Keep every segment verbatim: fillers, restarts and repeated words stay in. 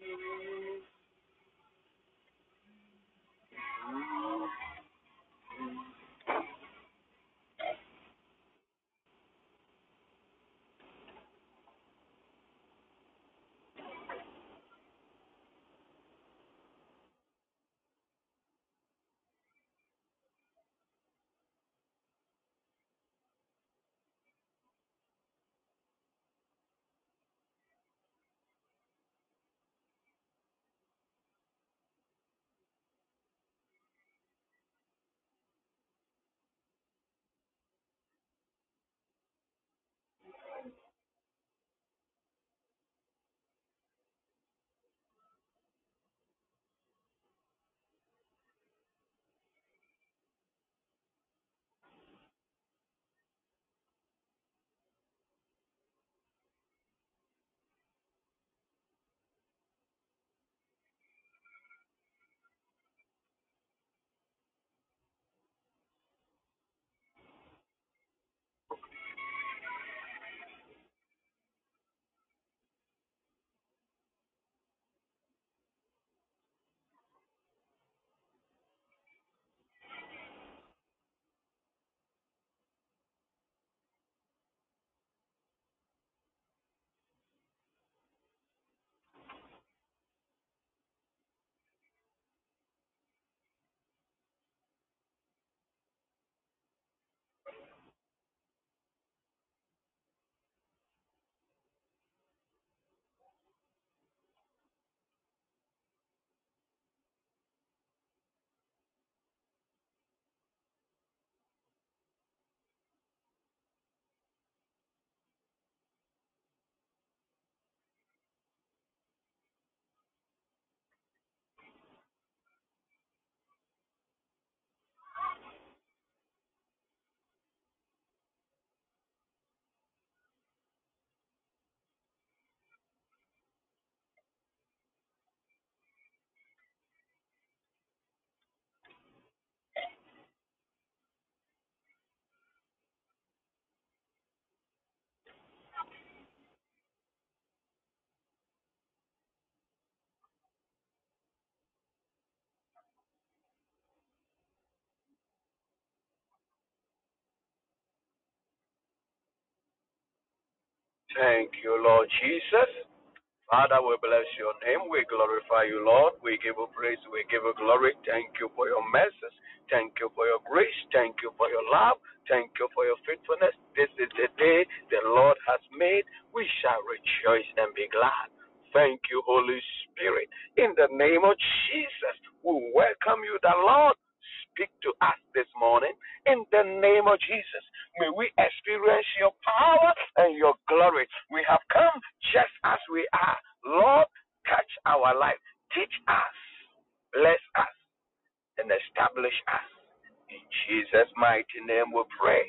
Thank you, Lord Jesus. Father, we bless your name. We glorify you, Lord. We give you praise. We give you glory. Thank you for your mercies. Thank you for your grace. Thank you for your love. Thank you for your faithfulness. This is the day the Lord has made. We shall rejoice and be glad. Thank you, Holy Spirit. In the name of Jesus, we welcome you, the Lord. Speak to us this morning. In the name of Jesus, may we experience your power and your glory. We have come just as we are. Lord, touch our life. Teach us, bless us, and establish us. In Jesus' mighty name we pray.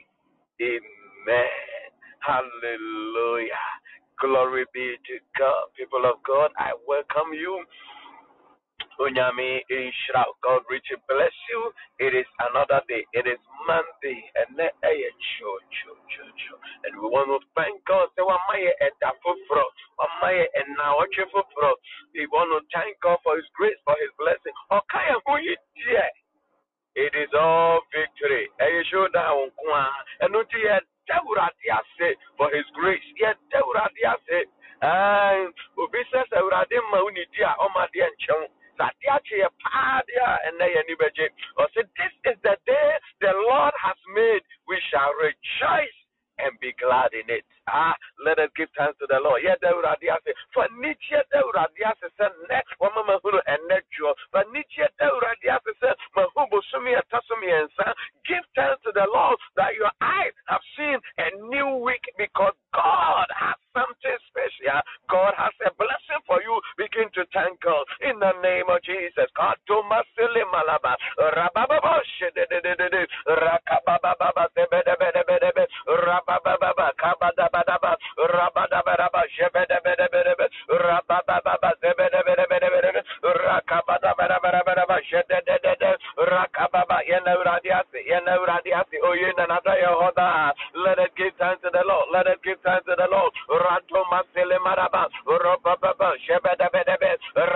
Amen. Hallelujah. Glory be to God. People of God, I welcome you. Unyami Ishra, God richly bless you. It is another day. It is Monday. And then eh, cho, cho, cho, cho. And we want to thank God. So we want to thank God for his grace, for his blessing. Okay, it is all victory. And you show down and not yet for his grace. Yet and business maunidia or my dear chum. And or say, this is the day the Lord has made. We shall rejoice and be glad in it. Ah, let us give thanks to the Lord. Yeah, the Uradia say, for Nietzsche, the Uradia says, next one Mahulu and Nejo. For Nietzsche, the Uradia says, Mahubu Sumi Atasumi and son. Give thanks to the Lord that your eyes have seen a new week because God has something special. God has a blessing for you. Begin to thank God in the name of Jesus. God, to Masili Malaba, Rababa, Rakababa, Rababa, Kabadabadaba, Rabadabadaba, Jebedebedebedebe, Rabababa, Zebedebedebedebe, Rakabadabadabadaba, Jededede, Rakababa, Yenauradiasi, Yenauradiasi, Oyinanada Yehoda. Let it give thanks to the Lord. Let it give thanks to the Lord. Rato Masile Maraba, Rababa, Jebedebedebe,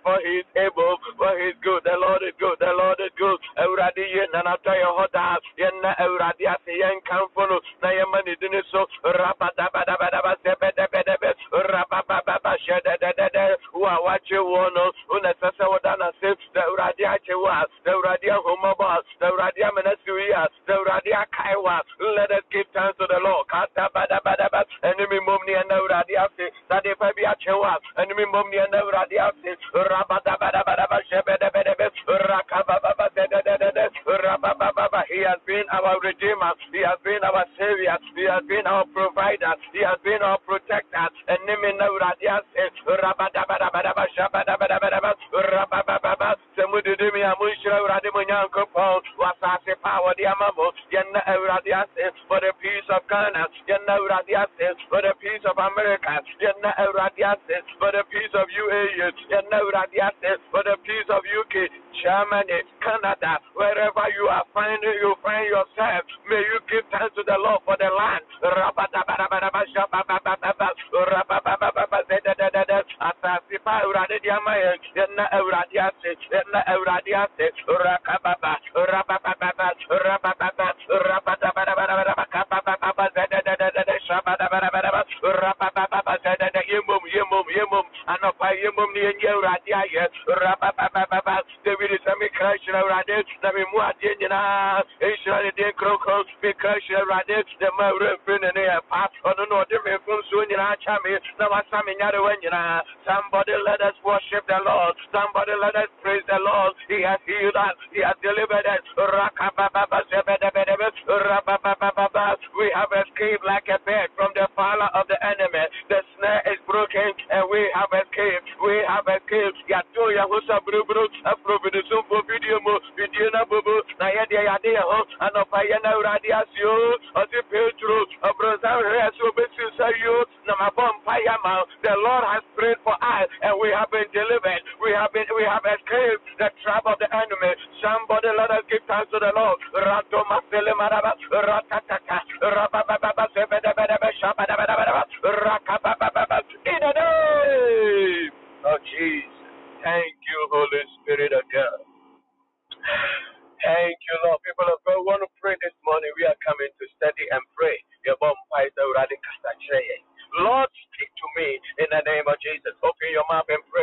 for he is able, for he is good. The Lord is good. The Lord is good. Euradi yen na nata ye hoda yen na euradi ase yen kamfono na ye mani dini so rabada bada bada bada bada bada bada rababa shada da da da wa wache wono una sasa wadana se the euradi ache wa the euradi homaba the euradi menasuya the euradi kaiwa. Let us give thanks to the Lord. Kata bada bada bada enemy momni and euradi ase that if I be ache wa enemy momni and euradi ase rabada bada bada bada shada bada bada rakababa da da da da rababa. He has been our redeemer. He has been our savior. He has been our provider. He has been our protector. And name na uradi ase rabada bada bada bada shabada bada bada rababa. Semudimi amushra uradi munyanko pon wasase power di amamo yenna uradi ase for the peace of Ghana. Yenna uradi ase for the peace of America. Yenna uradi ase for the peace of U A E. Yenna uradi ase for the peace of U K, Germany, Canada, wherever you are finding, you find yourself. May you give thanks to the Lord for the land. Asasipa urade diamaye yenna euradiase yenna euradiase rakababa rabababa rabababa rabababa kababa zedededede shabadababa rabababa zedede yemum yemum yemum anopa yemum ni euradiaye rabababa David is a me crash urade na me muade nyina Israel de kroko me crash urade the my refin ne pa ono no de me fun so nyina chame na wasame nyare wanyina. Somebody let us worship the Lord. Somebody let us praise the Lord. He has healed us. He has delivered us. We have escaped like a bird from the power of the enemy. The snare is broken and we have escaped. We have escaped. Yato Yahusa Brubru, a providence for video mo, video na bubu, na yadia yadia ho, and of Ayana Radiasio, or the Petro, a brother Resu Besusayo, Namabom Payama. The Lord has prayed for us and we have been delivered. We have been we have escaped the trap of the enemy. Somebody let us give thanks to the Lord. Rato Masele Maraba, Ratatata, Rababa Sebedabedaba, Shabadabadaba, Rakababa, in the name of Jesus. Thank you, Holy Spirit of God. Thank you, Lord. People of God, want to pray this morning. We are coming to study and pray. Lord, speak to me in the name of Jesus. Open your mouth and pray.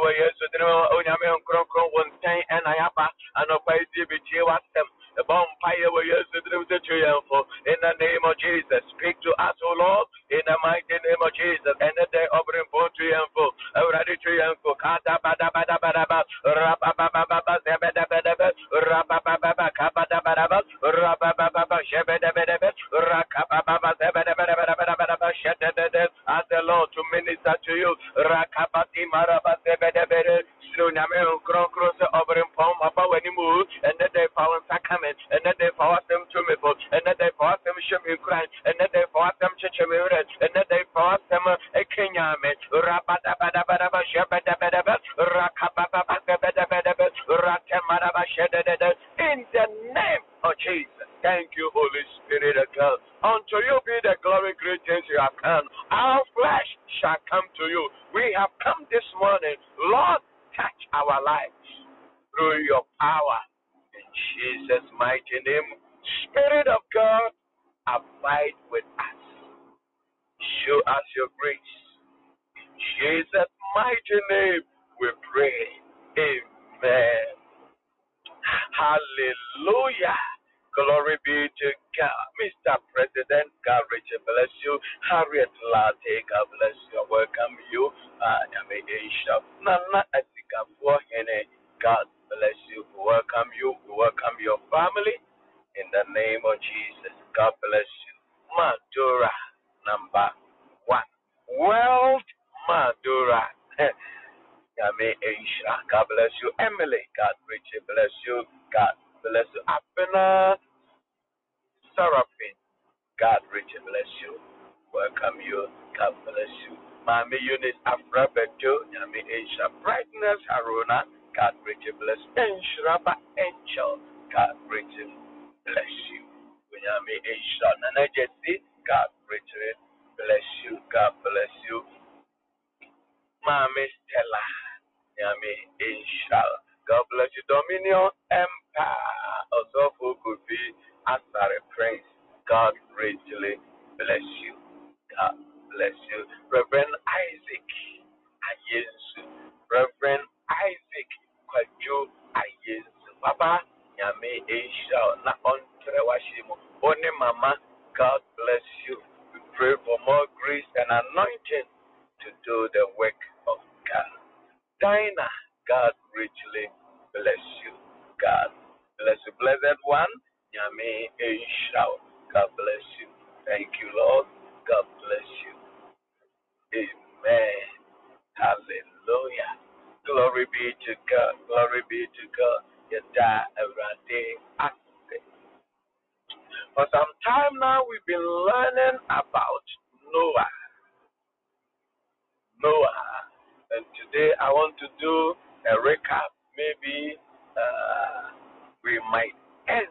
In the name of Jesus, speak to us, O Lord, in the mighty name of Jesus. And the day of report to you, already to you, Kata Bada Bada Bada Rababa Zebeda Beda Rababa Kabada Bada Rababa Shebeda Beda Rakababa Zebeda Beda Shedda as the Lord to minister to you. Rakabati Maraba Zebeda Beda Suname Krokros over in Pom about when you move, and then they found sacrament, and then they found them to me, and then they found them Shemi Christ, and then they found them Chichemiret, and then they found them a Kenyame, Rabada Badabada Shabada Badaba, Rakababa Badabada, Rakamaraba Shedda, in the name of Jesus. Thank you, Holy Spirit of God. Unto you be the glory, great things you have come. Our flesh shall come to you. We have come this morning. Lord, touch our lives through your power. In Jesus' mighty name, Spirit of God, abide with us. Show us your grace. In Jesus' mighty name, we pray. Amen. Hallelujah. Glory be to God. Mister President, God Richard bless you. Harriet Latte, God bless you. I welcome you. Nana Asika Hene, God bless you. We welcome you. We welcome your family. In the name of Jesus, God bless you. Madura, number one. World Madura. God bless you. Emily, God Richard bless you. God bless you. Abena Seraphim, God richly bless you. Welcome you. God bless you. Mami Eunice Afrabeto, Yami Asia Brightness Haruna, God richly bless you. Enshiraba Angel, God richly bless you. Yami Asia Nana Jesse, God richly bless you. God bless you. Mami Stella, Yami Inshallah. God bless you. Dominion Empire. Also could be answer a praise. God richly bless you. God bless you. Reverend Isaac Ayensu. Reverend Isaac Kwaju Ayensu. Papa Yami Inshallah. Na on Trewashimu. Only Mama. God bless you. We pray for more grace and anointing to do the work of God. Dinah, God richly bless you. God bless you. Blessed one, Yami Eshau. God bless you. Thank you, Lord. God bless you. Amen. Hallelujah. Glory be to God. Glory be to God. Yada Arade Ase. For some time now, we've been learning about Noah. Noah. And today I want to do a recap. Maybe uh, we might end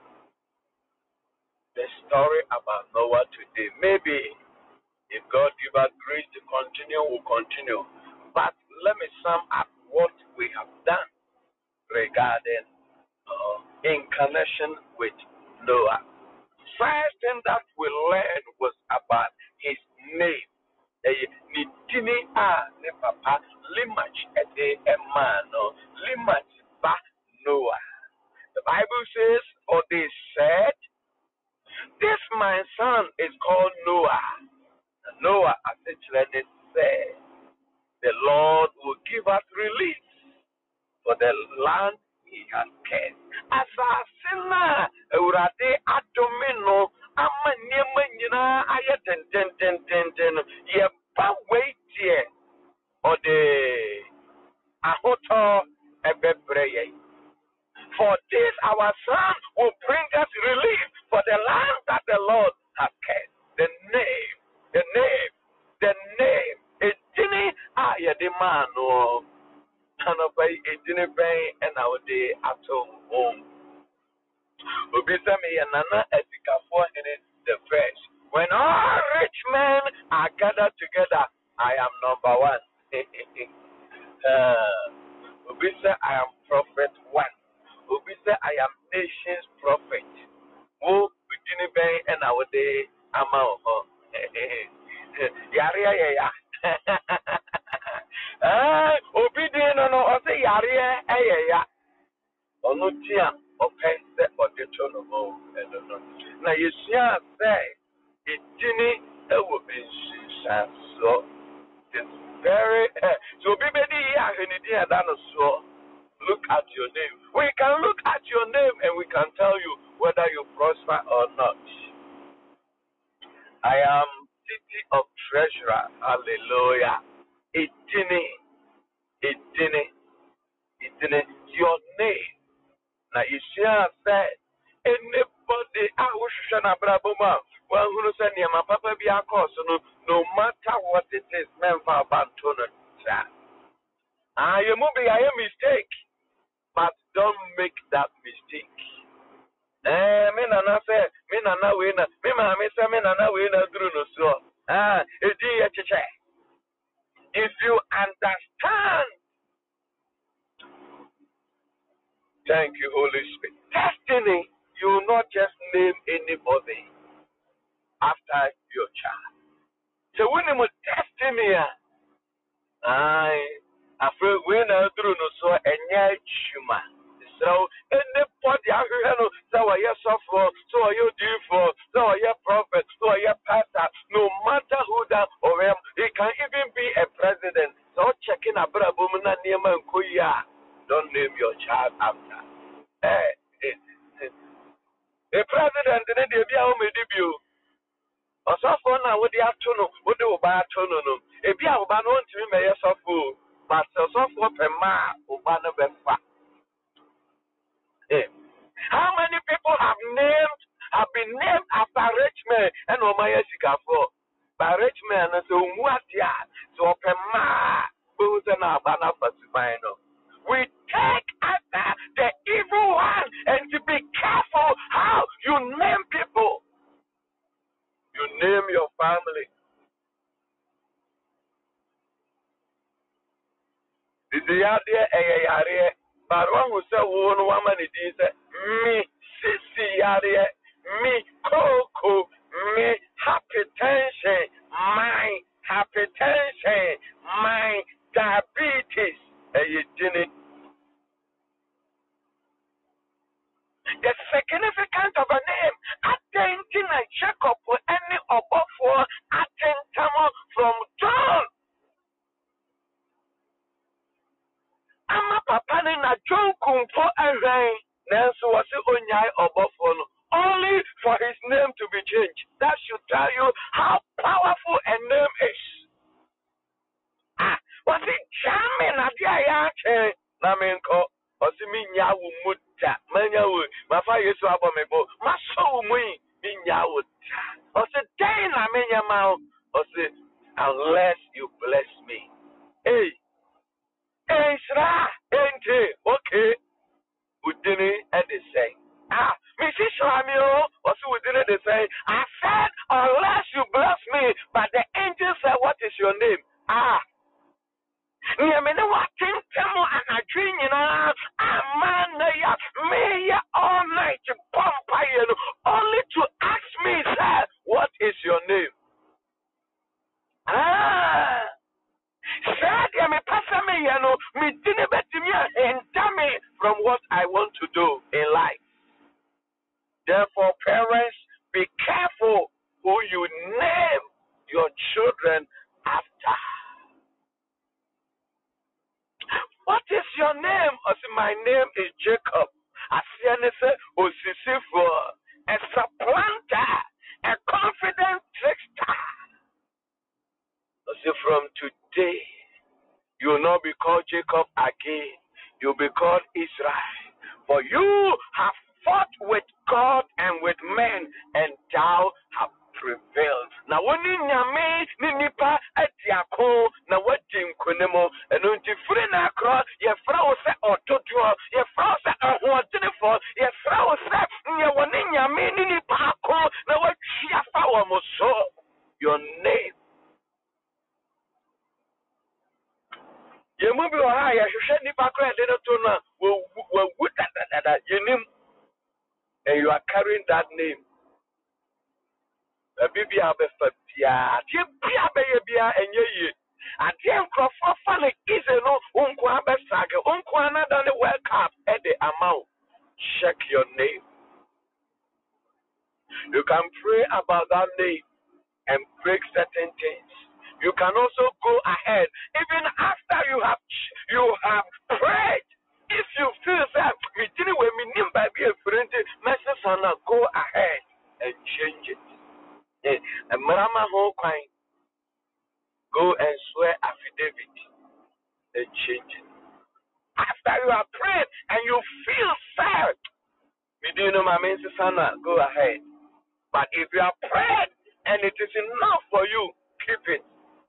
the story about Noah today. Maybe if God give us grace to continue, we'll continue. But let me sum up what we have done regarding uh, in connection with Noah. First thing that we learned was about his name. Ni dini a ne papa Limach ede emano Limach ba Noah. The Bible says, for they said, this my son is called Noah. And Noah essentially said, the Lord will give us release for the land he has kept. As a sinner, Urade Adomino, ama niema nyina aye ten ten ten ten ten ye ba wait here or the ahoto ebebreye. For this our son will bring us relief for the land that the Lord has kept. The name, the name, the name. Ejini aye de mano. Anopai ejini ben and our day at home. Obisame Nana Etikafo in the flesh. When all rich men are gathered together, I am number one. uh, Obisa, I am prophet one. Obisa, I am nation's prophet. Who begin bay and our day amount. Yaria ya. Ah, obedient no, I say Yaria ya. Onutia offense or detronomo and no. Now you see, I say it didn't ever be so. It's very so. Be ready here. So look at your name. We can look at your name and we can tell you whether you prosper or not. I am city of treasurer. Hallelujah. It didn't. It didn't. It didn't. Your name. Now, you share said, anybody I wish to share Brabuma, well, who send you my papa be a course, no, no matter what it is, men for Bantono. Ah, you movie, I am mistake, but don't make that mistake. Eh, me nana say, me nana winner, me mammy say, me nana winner, Bruno, so. Ah, it's a if you understand, thank you, Holy Spirit. Destiny, you will not just name anybody after your child. So when you destiny, I afraid when I do no so any chuma. So anybody I hear no so I yes for so are you do for so are you prophet so are you pastor no matter who that or him he can even be a president. So checking a brabo na niema nkoya. Don't name your child after. Eh, eh, eh. The president in the Bia Home debut. Also, for now, what the afternoon, what do buy afternoon? A Bia Ubano to me, may of food, but also for Pema, Ubana Befa. How many people have named, have been named after rich men and Omaya Sikafo? By rich men, and so what ya? So Pema, who's an Abana Fasifino. We take after the evil one and to be careful how you name people. You name your family. This is But one who said, one woman it is me, sissy, yare, me, coco, me, hypertension, my hypertension, my diabetes. And you didn't. The significance of a name, attention and check up for any above for attention from John. I'm a papa in a John Kumpo array. Nancy was the only above for only for his name to be changed. That should tell you how powerful a name is. Ah, was it jamming at the Ayache? Namenko, was it me yawu mutta? Manyawu, my father is abominable. My soul, me, in yawu. Was it day Namenya mouth? Was it unless you bless me? Hey, hey, Sra, ain't it? Okay, we didn't at the same. Ah, Missus Shamio, also we didn't the same. I said, unless you bless me, but the angel said, what is your name? Ah. Yamina watching Tamo and a dream, you know, a man, me all night to pump only to ask me, sir, what is your name? Ah, said, ya me pass me, you know, me didn't bet me and tell me from what I want to do in life. Therefore, parents, be careful who you name your children after. What is your name? I say, my name is Jacob. I say, Osisifo, a supplanter, a confident trickster. I say, from today, you will not be called Jacob again. You will be called Israel. For you have fought with God and with men, and thou have prevailed. Now, when you nyame ni nipa etiako na wadim kunemo, and unti free na kro, ye frau se otodo, ye frau se ahodenefo, ye frau se nye woni nyame ni nipa ko na wachia fa wa moso. Your name. Ye mu bi ora ye hwehwe nipa kro de no to na wo wo wuta dada yenim, and you are carrying that name. A baby abefa bia tie bia be ye bia enye ye ade nkrofo fa na ize no unko abesage unko another the world cup at the amount. Check your name. You can pray about that name and break certain things. You can also go ahead even after you have you have prayed. If you feel that me didn't when me nimba be a friend message on go ahead and change it. And Marama whole kind, go and swear affidavit and change it. After you are prayed and you feel sad, we do know my main sana, go ahead. But if you are prayed and it is enough for you, keep it.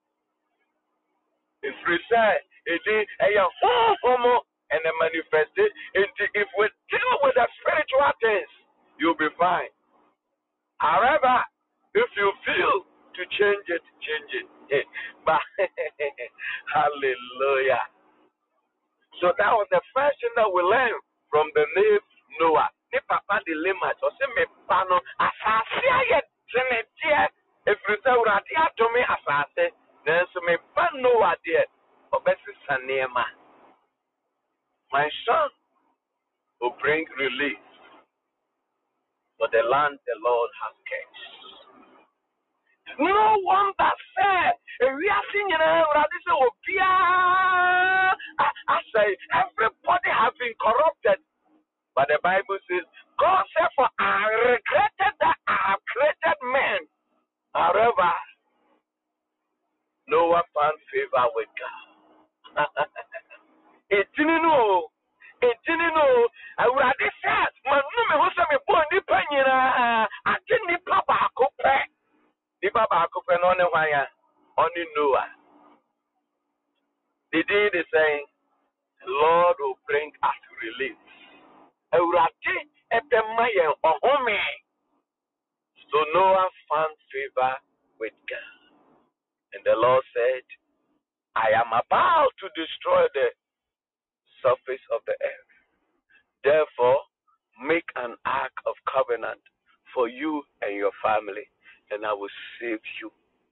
If we say it is a homo and a manifested, if we deal with the spiritual things, you'll be fine. However, if you feel to change it, change it. But hallelujah. So that was the first thing that we learned from the name Noah. Ni papa dilemma. So say me pano asase aye genetia. If you say uradia to me asase, then so me pan Noah there. Obesi sanema. My son will bring relief for the land the Lord has kept. No one that said, we are singing, I say, everybody has been corrupted. But the Bible says, God said, for I regretted that I have created men. However, Noah found favor with God. It didn't know. It didn't know. I would have said, my name was a born depending. I didn't papa compare. The Baba Copen on the wire, only Noah. The day they saying, the Lord will bring us relief. So Noah found favor with God. And the Lord said, I am about to destroy the surface of the earth. Therefore, make an ark of covenant for you and your family, and I will save you.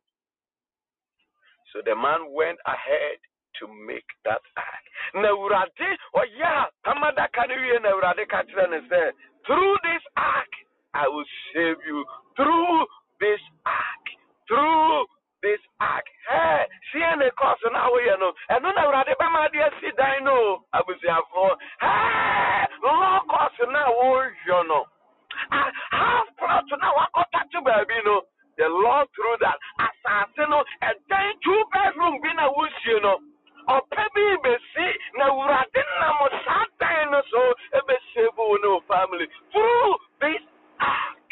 So the man went ahead to make that ark. Naurade, oh yeah, Hamada Kanuri and Naurade Katran said, through this ark, I will save you. Through this ark. Through this ark. Hey, see the course now, you know. And no Naurade Bamadia sit down, no. I will say, hey, no course now, you know. I have plot now, I got to baby, you know. The Lord through that assassin and then two bedroom being a wish, you know. Or maybe be see now Radina Mosata so a besable no family. Through this act,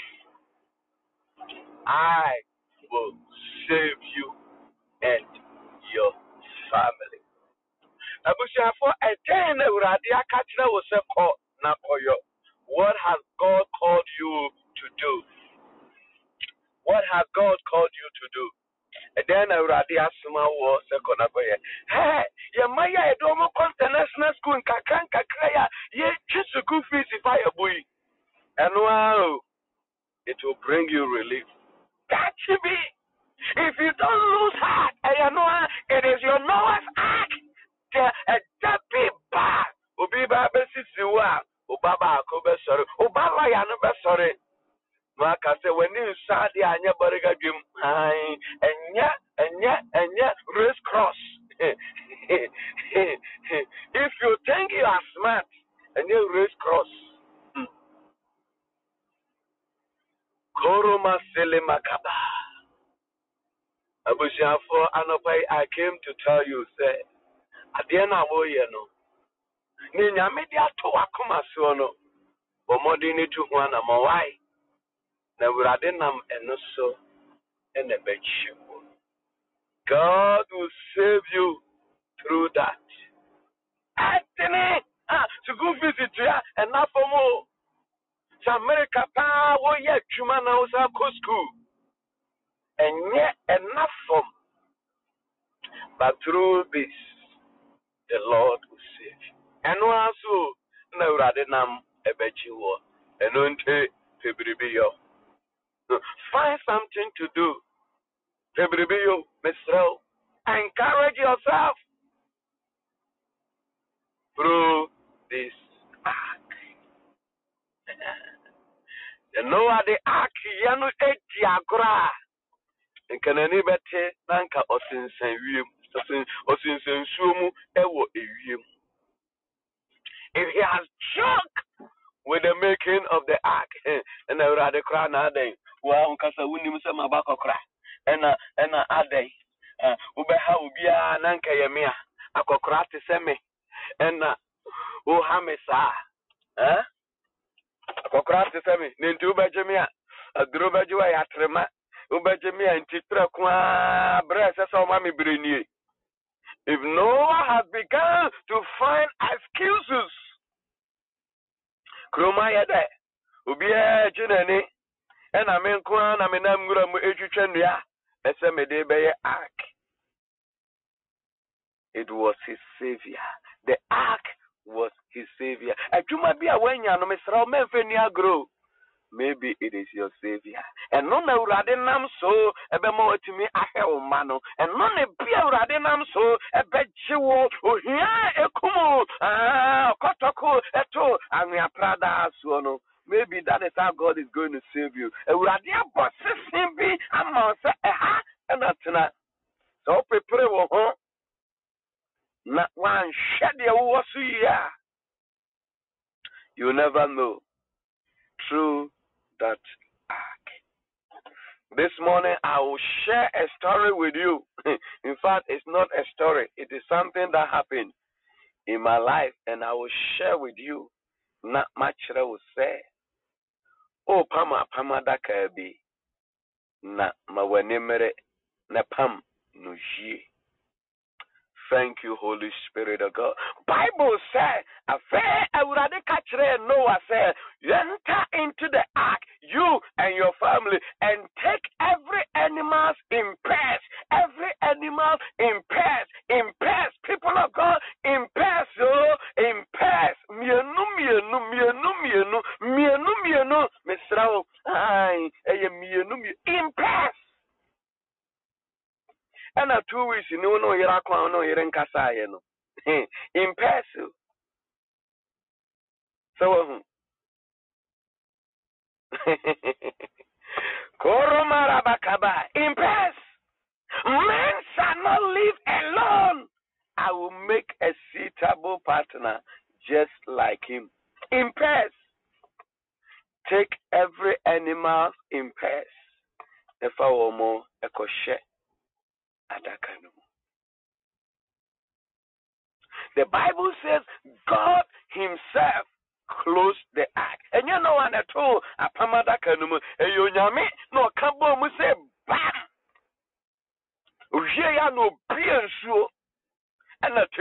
I will save you and your family. I wish I for a ten Radia Katina was a call Nakoyo. What has God called you to do? What has God called you to do? And then I already asked my was second ago. Hey, ya maya edomo international school in Kakan Kakraya, ye just a good fees if I a boy. And wow, it will bring you relief. That should be. If you don't lose heart, and you know it is your Noah's Ark. A deppy bag. Ubi Baba Sisiwa, Ubaba Kobe sorry, Ubaba Yanaba sorry. Maka say when you saw the anya bariga gym, and yeah, and yeah, and yeah, race cross. If you think you are smart and you race cross, Koroma Sele Makaba. Abushafo Anopai, I came to tell you, say, at the end of the year, no. Ninya media to Akuma Sono, but more than two one, I'm why. Neburadinam and so and a bed. God will save you through that. Anthony, ah, to go visit you and not for more. Some America power yet, Chumana was our school. And yet enough from. But through this, the Lord will save you. And also, Neburadinam a bed you were. And until February. Find something to do. February, Mister Encourage yourself through this ark. You know what the ark yanu etiagra. And can anybody nanka osinsen wiem osin osinsen sumu ewo ewiem. If he has junk with the making of the ark, and I rather cry nowadays. Well, because I wouldn't even say my back or cry. And uh, and uh, a day, uh, Ubeha Ubia Nanka Yamia, Akokrati Semi, and uh, Uhamesa, eh? Akokrati Semi, Nintu Bajamia, a Drubajua Yatrema, Ubajamia, and Titra Kwa Bressa, so Mammy Bruni. If Noah has begun to find excuses, Kromaya de Ubia Junani. And I mean, Kwan, I mean, I'm going to educate you. And some day by ark. It was his savior. The ark was his savior. And you might be a when you know, Mister Menfenia grow. Maybe it is your savior. And none of Radinam so a bemo to me a hell mano. And none of Pia Radinam so a bed you oh here a kumo ah kotoko eto and we are prada suono. Maybe that is how God is going to save you. A radia bosses him be a mouse a ha and that's not. So prepare oh not one shed your was here. You never know. Through that ark. This morning I will share a story with you. In fact, it's not a story, it is something that happened in my life, and I will share with you. Not much I will say. Oh, Pama, Pama Dakabi. Na Mawanemere, na Pam, Nuji. Thank you, Holy Spirit of God. Bible said, a fair I would catch Noah said, you enter into the ark, you and your family, and take every animal in pairs, every animal in pairs, in pairs, people of God, in pairs, oh, in mienu mienu mienu mienu mesrao ai eye mienu mienu in pairs. And a two weeks no no yera kwa no yera nkasa ye no in pairs. So Koromarabakaba in pairs. Men shall not live alone. I will make a suitable partner just like him. In pairs. Take every animal in pairs. If I were more, a kosher adakanu. The Bible says God Himself closed the ark. And you know what I told a pamadakanu, a yonyame, no kabo mu say bam. Ujeya no bien so. And a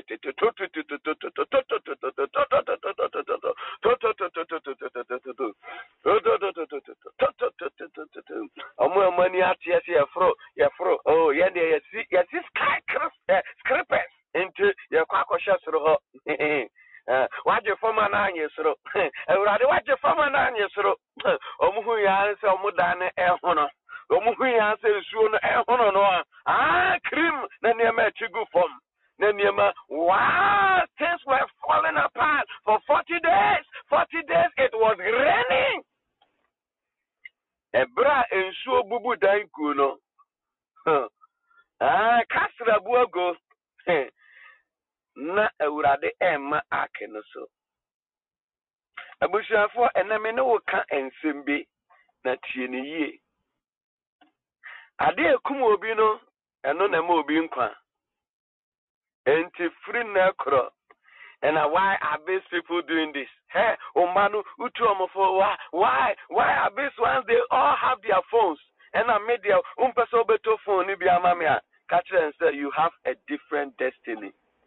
money at yes, yeah, fro, yeah, fro. Oh, yeah, yes, yes, this sky scrippers into your quackosha. What your former nine years old? What your former nine years old? Omuya say Omudane air honor. Omuya say soon air honor. Ah, cream, then you met you go from. Wow, things were falling apart for forty days. forty days it was raining. Ebra ensuo bubu dan kuno. Ah, kasra buogo. Na ewurade emma akeno so. Abusuafo ename ne wo ka ensem bi na tie ne yie. Ade ekum obi no eno na ma obi nkwa. Enti free na kro. And uh, why are these people doing this? Hey, Omanu, why, why, why are these ones? They all have their phones. And I made their own personal better phone. Catch and say, you have a different destiny.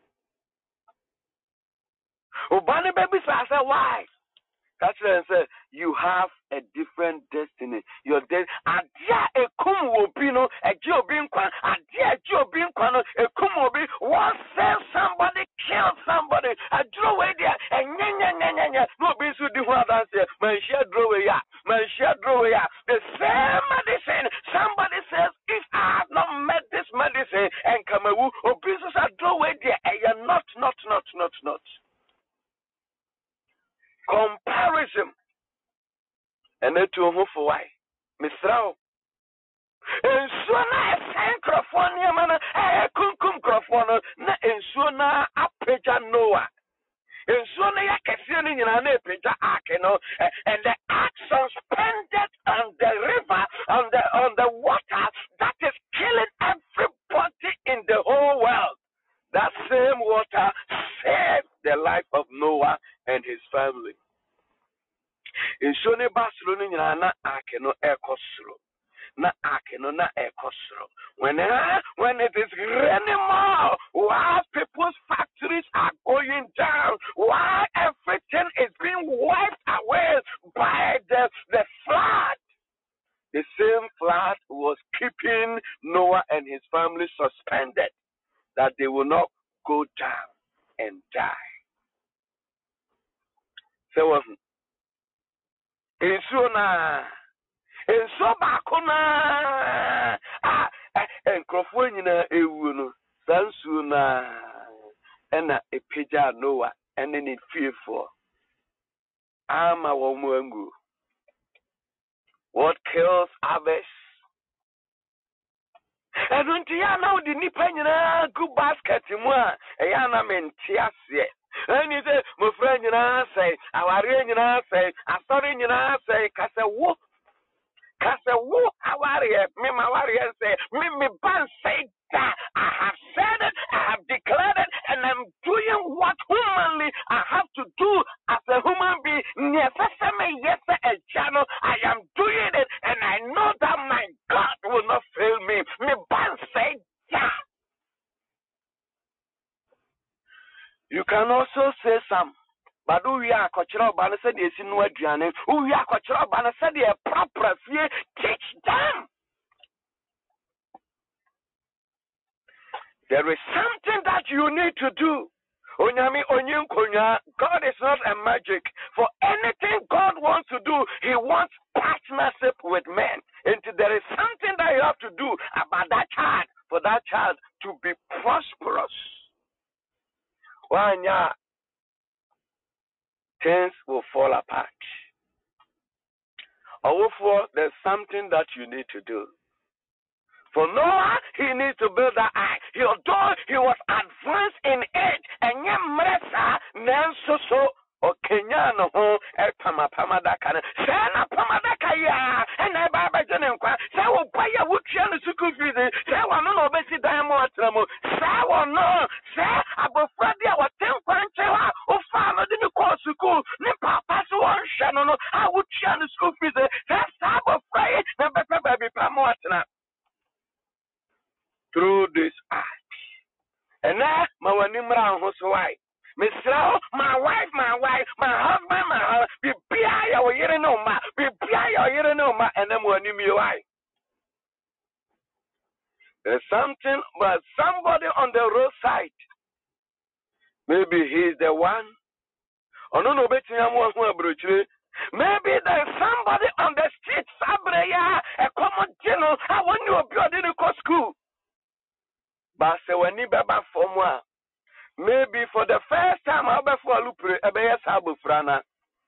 Obani baby say, why? Catch and say, you have a different destiny. Your destiny. Adia e kumu obino, a jobin kwan, adia jobin kwano, a kumu obi, once save somebody, kill somebody, a draw away there, and nya nya nya nya, no be so different answer, man share draw away ya, man share draw away ya. The same medicine, somebody says, if I have not met this medicine, and come away, or business are draw away there, and you're not, not, not, not, not. Comparison. And then to who for why? Misrao. And so na a sancrophone, man, a kunkum crophone, and so na a preacher Noah. And so na a Cassian in an preacher Arkeno, and the ark suspended on the river, on the on the water that is killing everybody in the whole world. That same water saved the life of Noah and his family. In Shone Barcelona, na Akeno Ecosro. Na Akeno na Ecosro. When when it is raining more, while people's factories are going down, while everything is being wiped away by the, the flood. The same flood was keeping Noah and his family suspended, that they will not go down and die. So, Ensuo na ensuo baako na ah enkrofo nyina ewu no sansuo na ena epeja Noah ene ne fiefo ama wo mu angu. What kills others? Edunti ya na odi nipa nyina gu basket mu a eya na mentiase. And you say, my friend, you know, say, our you know, say, I saw you know, say, Cassa Wolf, Cassa Wolf, our me, my warrior say, me, me, ban say that I have said it, I have declared it, and I'm doing what humanly I have to do as a human being. Yes, a channel, I am doing it, and I know that my God will not fail me. Me, ban say that. You can also say some, but who we are cultural banner said yes in what Johnny, who we are cultural banner said a proper fear, teach them. There is something that you need to do. Onyami onyinkonya. God is not a magic. For anything God wants to do, He wants partnership with men. And there is something that you have to do about that child for that child to be prosperous. When yeah, things will fall apart. Or for there's something that you need to do. For Noah, he needs to build that ark. He, although he was advanced in age, and yet Mresa, Nanso so, or Kenyano, and Pama Pamadaka, Sana Pamadaka, ya, and I Baba Janenqua, Sawa Paya Wuchian, Sukufi, Sawa no Bessie Diamond, Sawa no, Sa, Abu Fradia, what ten Panchela, or Farmer didn't call school, Nipa Passuan Shannon, I would chant the school fees, that's Sabo Fray, and Baby Pamoatana. Through this act. And now, my one nimra who's wife. Miss Slow, my wife, my wife, my husband, my husband, be pia or you know ma, be pia or you know ma, and then one name you wife. There's something, but somebody on the roadside. Maybe he's the one. Or no, no, betting I'm one brochure. Maybe there's somebody on the street, Sabreya, a common general. I want you to be in the school. But say when you baba for moi, maybe for the first time I'll be for a loop a bear sabu frana.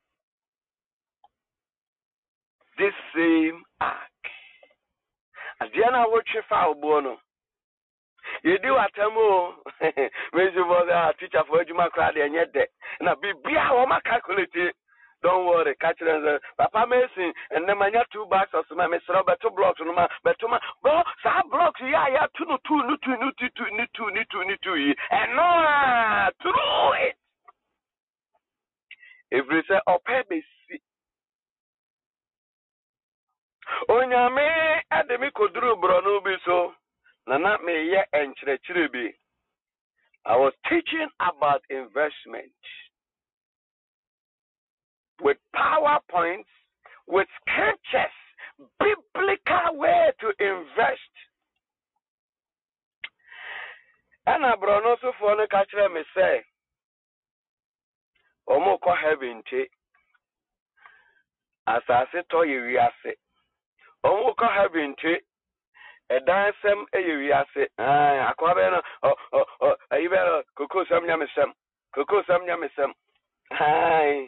This same act. As the end watch you foul bono. You do at a more Mister was a teacher for Juma crowd and yet dead. And a big beer or my calculated. Don't worry, catch it. Papa Mason, and then my two bags of my Mister Robert, two blocks on my Betuma. Well, some blocks, yeah, yeah, two, no, two, no, two, no, two, no, two, no, two, no, two, and no, through it. If we say, oh, baby, see. Oh, yeah, me, and the Miko drew Bronubi so, Nana me, yeah, and Chiribi. I was teaching about investment. With PowerPoints, with scriptures, biblical way to invest. And I brought also for the catcher me say, Omo ko heaven te. As I say to you, we are say, Omo ko heaven te. A dancem a you are say, ah, Aquabena, oh, oh, oh, I even Coco Sam Yamisem, Coco Sam Yamisem. Hi.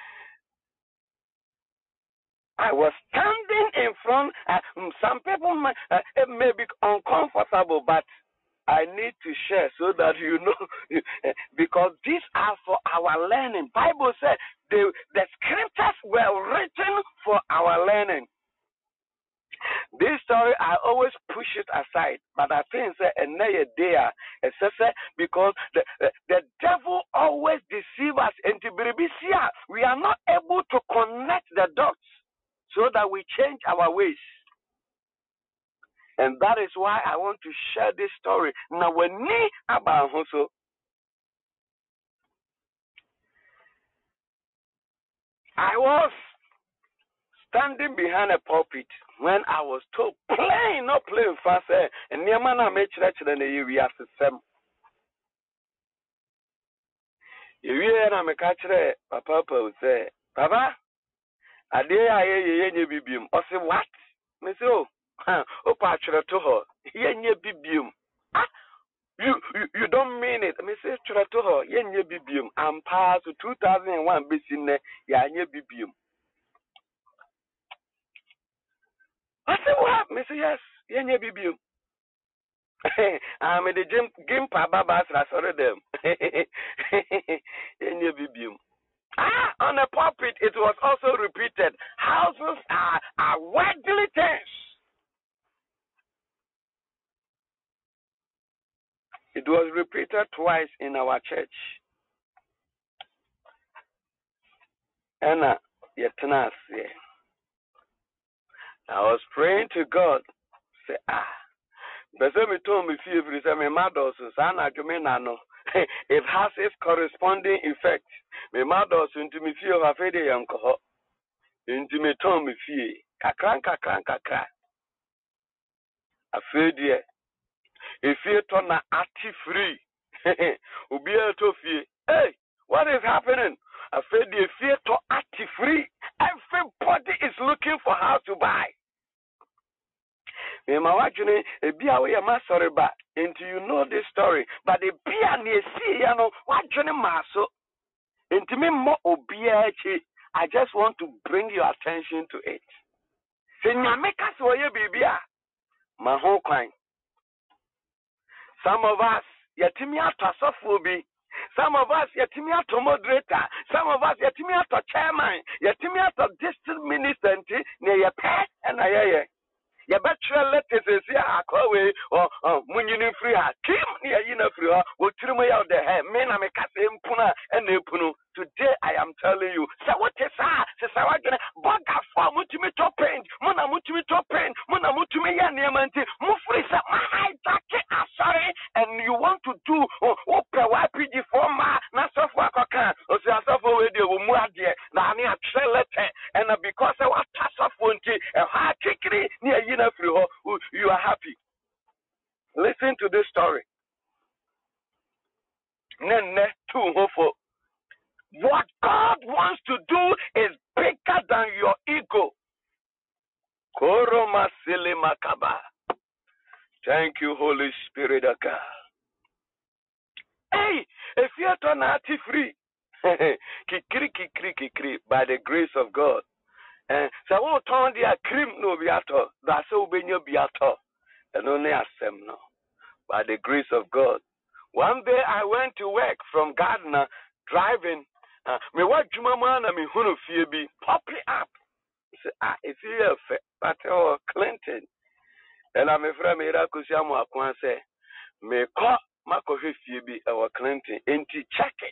I was standing in front. Uh, some people might, uh, it may be uncomfortable, but I need to share so that you know, because these are for our learning. Bible said the, the scriptures were written for our learning. This story, I always push it aside, but I think it's another day, because the, the, the devil always deceives us. And we are not able to connect the dots so that we change our ways. And that is why I want to share this story. Now, when me about also, I was standing behind a pulpit when I was told, playing, not playing fast, and near man I made church in the area system. You hear, I'm a catcher, Papa will say, Papa, I dare I hear you bibium. Or say, what? Miss O, oh, patcher to her, yen ye bibium. Ah, you, you, you don't mean it. Missus Tratoho, yen ye bibium. I'm past to two thousand one bisine, yan ye bibium. I said, what? Missus Yes, yen ye bibium. I'm in the gym, Gimpa Babas, I saw them. Yen ye bibium. Ah, on the pulpit, it was also repeated. Houses are, are worldly things. It was repeated twice in our church. And uh, yet, I was praying to God. Say, ah, but me told me, if you say, my mother, Susanna, it has its corresponding effect. My mother, into me, feel have a young cohort. Into me, told me, fee, kakran, kakran, kakra. A fair dear. If you turn a active free, Ubia Tofi. Hey, what is happening? I feel the fear to act free. Everybody is looking for how to buy. My watching a beer way a master back until you know this story. But the beer near see, you know, watching a maso. Into me more obiachi. I just want to bring your attention to it. Senyameka soye bibia. My whole kind. Some of us, yetimi ato asofobi. Some of us, yetimi ato moderator. Some of us, yetimi ato chairman. Yetimi ato district minister. Ne ye pet and aye. Ya betra letters is here akwawe or munyini free ha kim near yina free ha will trim out the hair men am puna and punu. Today I am telling you so what is that says I want baga for mutimi to paint muna mutimi to paint muna mutimi ya niamanti mufri sa my jacket sorry and you want to do open Y P G forma na so for akoka o se asafo we dey wo mu ade na ani a letter and because I want tasafo nti e ha kekiri near you are happy. Listen to this story. What God wants to do is bigger than your ego. Thank you, Holy Spirit of God. Hey, if you are not free, kikiri kikiri kikiri by the grace of God. And so I won't turn the cream no biato. That's all when you biato. And only ask them no. By the grace of God. One day I went to work from Gardner driving. Me what Jumama na me hunu fiebi pop it up. Say ah if you have but oh Clinton. And I'm a friend me rakusiamu akwan say me ko makohwe fiebi our Clinton enti check it.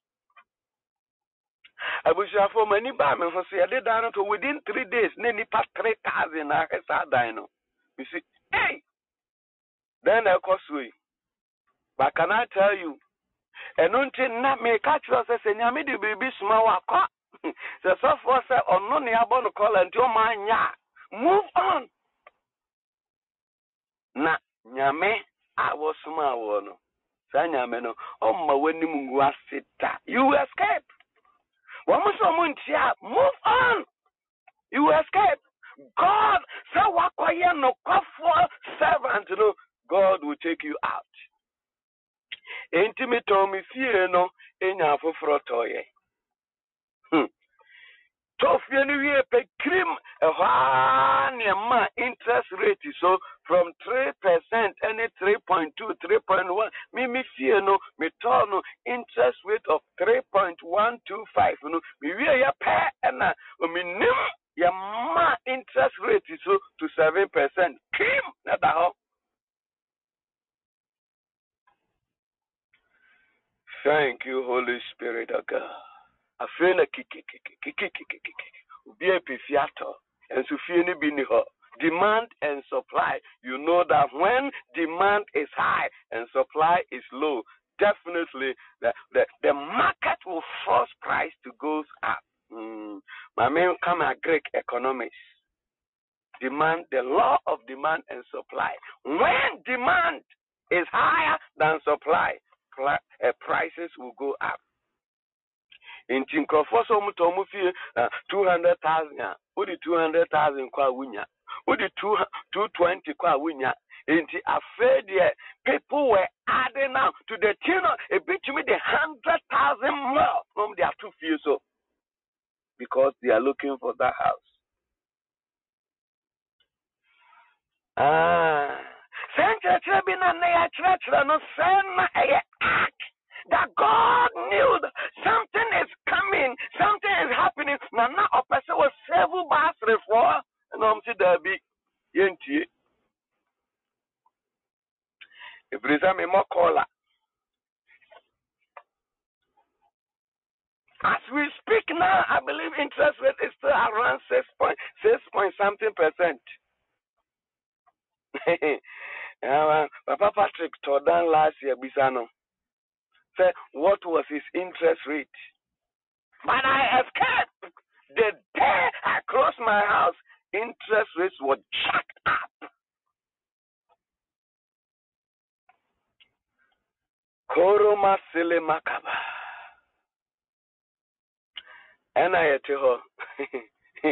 I wish I for many barmen for say I did that within three days, nearly past three thousand. I said, dino. You see, hey, then I cost we. But can I tell you, and until not me catch us as a yammy baby small walk. The software said, or no, near born call until my ya. Move on. Na, yame, I was small one. Sanyameno, oh, my winning was sit. You escape. Move on. You escape. God, so what no servant, you know, God will take you out. Intimate me fear no in your frotoye. Hmm. Tough anyway, pay cream a ma interest rate so from three percent and three point two, three point one. Me me fear no me no interest rate of three point one two five. No, me we ya pay and me nim ya ma interest rate so to seven percent. Cream na da ho. Thank you, Holy Spirit of God. I feel like kiki kiki kiki kiki kiki. Be a pifiato and so fear ni bini ho. Demand and supply. You know that when demand is high and supply is low, definitely the the, the market will force price to go up. Mm. My man come a Greek economics. Demand, the law of demand and supply. When demand is higher than supply, prices will go up. In Tinkrofo so mutomu fi two hundred thousand. Odi two hundred thousand kwa winya. Odi two two twenty kwa winya. Inti afraid people were adding now to the tune a bit to me the hundred thousand more from their two fees so because they are looking for that house. Ah, Sanchez been a near church no same act. That God knew that something is coming, something is happening. Now, now a person was several bars for, and I'm saying there be yenti. If there is a more caller, as we speak now, I believe interest rate is still around six point six point something percent. Papa Patrick told down last year, Bisano. Said what was his interest rate? But I escaped. The day I crossed my house, interest rates were jacked up. Koro And I tell her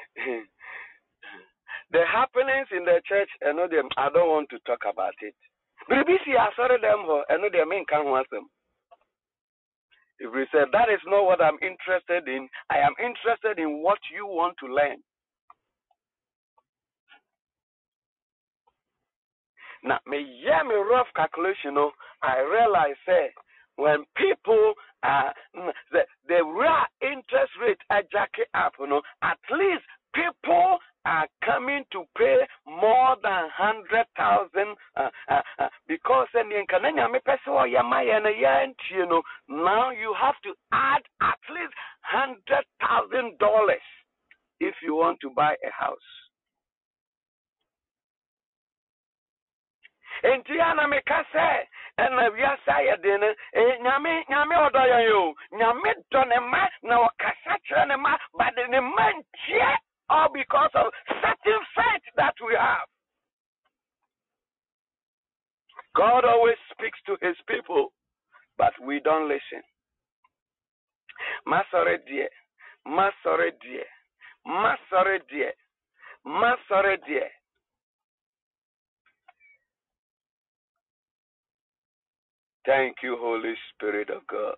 the happenings in the church, I know them. I don't want to talk about it. But if you I saw them, I know their main can't want them. If we said that is not what I'm interested in, I am interested in what you want to learn. Now, me yeah me rough calculation. No, I realize say when people uh the the real interest rate are jacking up, you know, at least people are coming to pay more than hundred thousand uh, uh, uh, because then you know now you have to add at least hundred thousand dollars if you want to buy a house. Enti ana meka se na wiasa ye de ne nyame nyame odoyo yo nyame do ne ma na wakasa kire ne ma but ne man tie all because of certain faith that we have. God always speaks to his people, but we don't listen. Masore die, masore die, masore die, masore die. Thank you, Holy Spirit of God.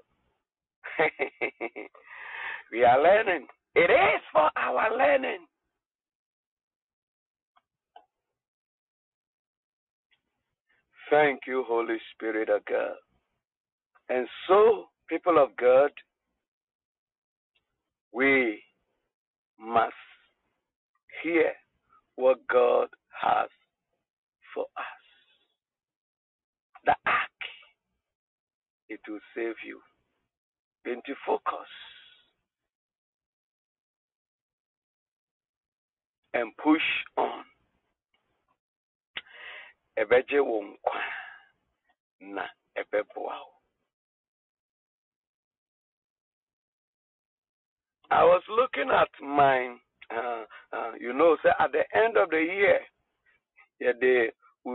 We are learning. It is for our learning. Thank you, Holy Spirit of God. And so, people of God, we must hear what God has for us. The ark, it will save you. Into focus and push on. Ebeje wonkwa na ebeboa. I was looking at my, uh, uh, you know, say at the end of the year, yeah, the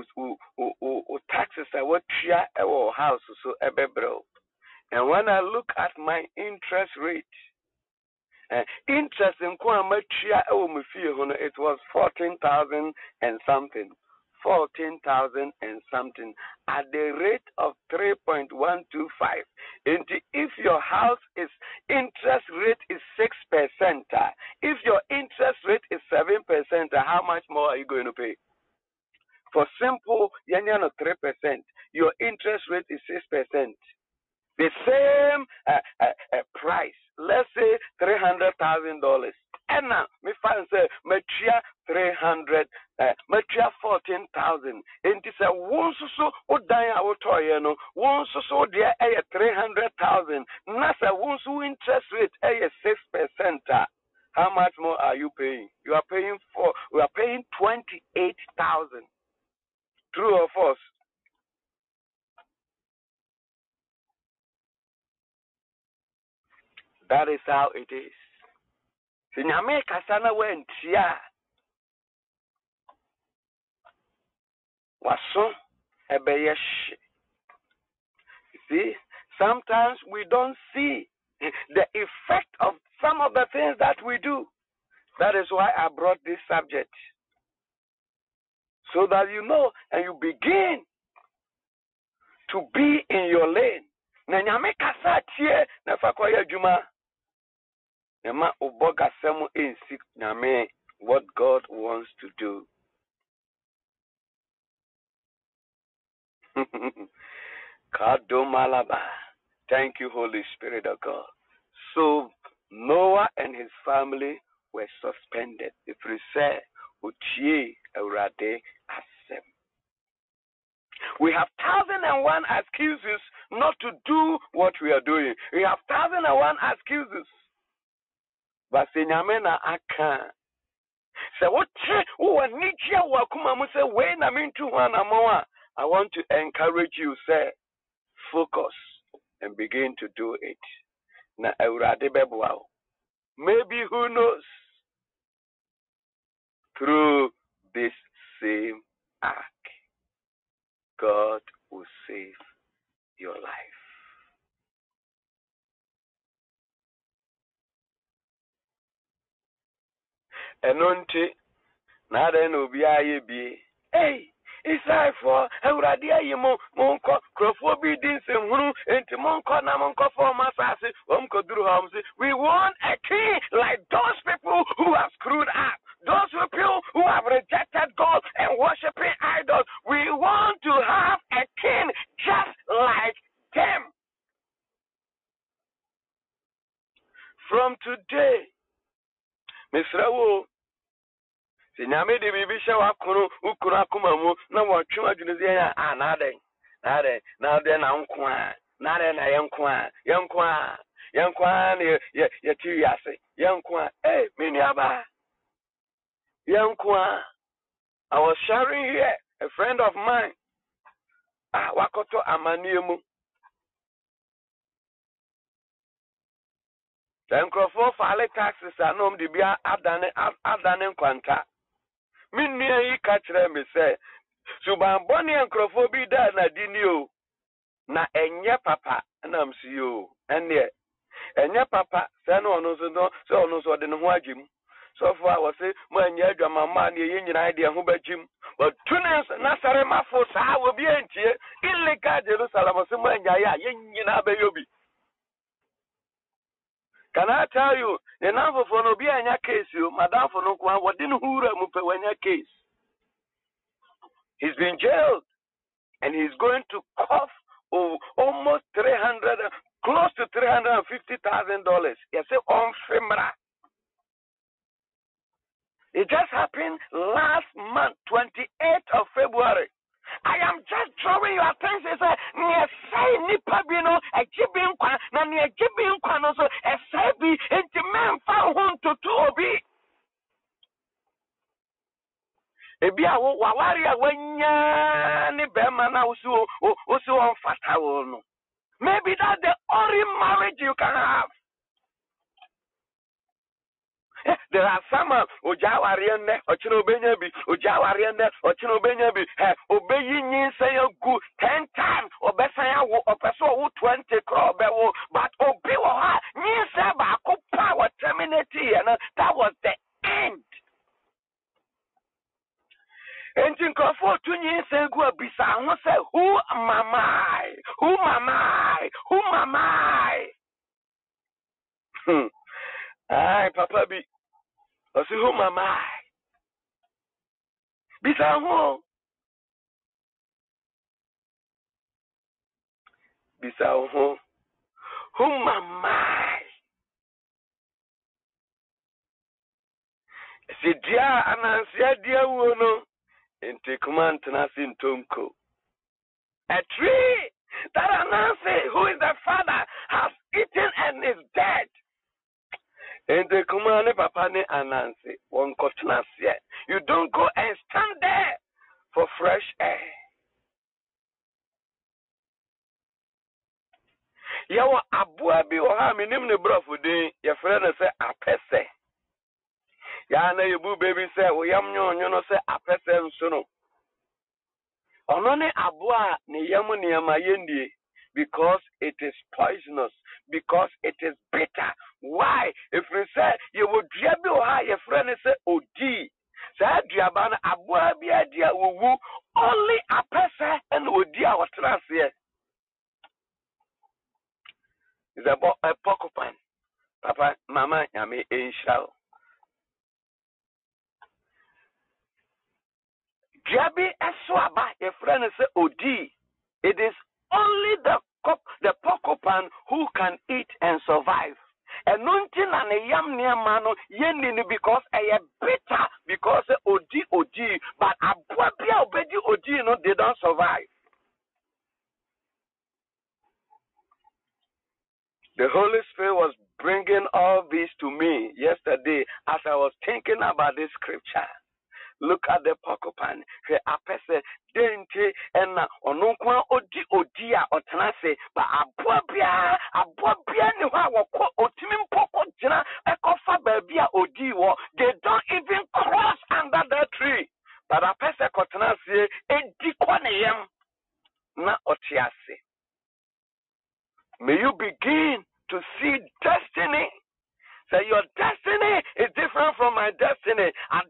taxes are what share our house so ebebro. And when I look at my interest rate, uh, interest in Kwamatia, it was fourteen thousand and something. fourteen thousand and something at the rate of three point one two five. And if your house is interest rate is six percent, if your interest rate is seven percent, how much more are you going to pay? For simple, Yanyano three percent, your interest rate is six percent. The same uh, uh, uh, price, let's say three hundred thousand dollars. And now, me find say, mature three hundred, uh, mature fourteen thousand. And this a one so so odaya otoyeno, one so so there a three hundred thousand. Nasa one so interest rate a six percent. How much more are you paying? You are paying for. We are paying twenty eight thousand. True or false? That is how it is. Sinyame kasana wentia waso ebeyesh. See, sometimes we don't see the effect of some of the things that we do. That is why I brought this subject. So that you know and you begin to be in your lane. Na nyame kasa tie na fakoya juma. Nema uboga semu insik nyame what God wants to do. Kadomalaba. Thank you, Holy Spirit of God. So Noah and his family were suspended. If we say Uchi Eurade Asem. We have thousand and one excuses not to do what we are doing. We have thousand and one excuses. But Sinyamena Aka. So what Nikia Wakuma Muse when I'm into one amoa. I want to encourage you, say, focus and begin to do it. Na Eurade Bebuao. Maybe who knows? Through this same act, God will save your life. enonti na ada na obi aye bi hey Israel for Euradi ayimo monko krofo bi din semhuru enti monko na monko for masase omko duru hamsi we want a king like those people who have screwed up, those people who have rejected God and worshiping idols. We want to have a king just like them. From today, Mister Wo, Sinyame de bibisha wakunu ukunu akumamu na watwe adwunezie ya anade nade nade na nkwa nade na yenkwa yenkwa yenkwa ne ye ti yase yenkwa eh miniaba yenkwa. I was sharing here a friend of mine ah wakoto amaniemu then crofo file taxes anom de bia adane adane nkwanta minni yi ka kire me say suban boni enkrofo bi da na dini o na enye papa na msi o ene enye papa se no ono so no se ono so de ne ho agim so for I say mo anya adwama ma na ye nyina de ho bagim but tunes na sare mafo sa wo bi entie illegal Jerusalem so mo anya ya ye nyina ba yobi. Can I tell you, the number for no be anya case you, madam for no kwa what didn't hura mu pe wanya case. He's been jailed and he's going to cough oh, almost three hundred, close to three hundred fifty thousand dollars. Yes, on FEMRA. It just happened last month, twenty-eighth of February. I am just drawing your attention. Say, near say nipa bino a jibin kwa na near jibin kwa no so a sabi enti men fa hun to tobi. Ebi a wo wawari a wanya ni bema na usu usu on fata wo no. Maybe that's the only marriage you can have. There are some Ojawarienne, Ochinobenyabi, Ojawarienne, Ochinobenyabi, Obeyin say a good ten times, or Bessaya, or Peso twenty crore, but Obiwa, Nisaba, power terminated, and that was the end. And think of what two years ago, Bisa, say, who am I? Who am I? Who am I? Hmm. Aye, Papa B. I say, who am I? Bisa who? Bisa who? Who am I? Si dia anansia dia wono. Inte command na sintonko. A tree that announces who is the father has eaten and is dead. And the command papa ne announce one cotton. You don't go and stand there for fresh air. Yawa abua bi o ha minim ne brofo den ye frɛ no sɛ apɛsɛ. Ya na yebu baby sɛ o yam nyonyo no sɛ apɛsɛ nso no. Ono ne abua ne yam niama yendie because it is poisonous, because it is bitter. Why? If we say you would be your friend say odi. Say duaba na abua bi adia wowu only a person and odi a wotras here. It's about a porcupine. Papa, mama, yami enshao. Jabi eswaba your friend say odi. It is only the the porcupine who can eat and survive. And nothing and a yam near mano yenini because I am bitter because odi odi, but a boabia obedi odi no they don't survive. The Holy Spirit was bringing all this to me yesterday as I was thinking about this scripture. Look at the porcupine. He apese dente and onunkwa odi odi a otenase but abobia abobia ni wa wako otimi mpoko jina ekofa baby a odi wo. They don't even cross under the tree. But apese kotenase edi kwaneyem na otiase. May you begin to see destiny. Say your destiny destiny is different from my destiny.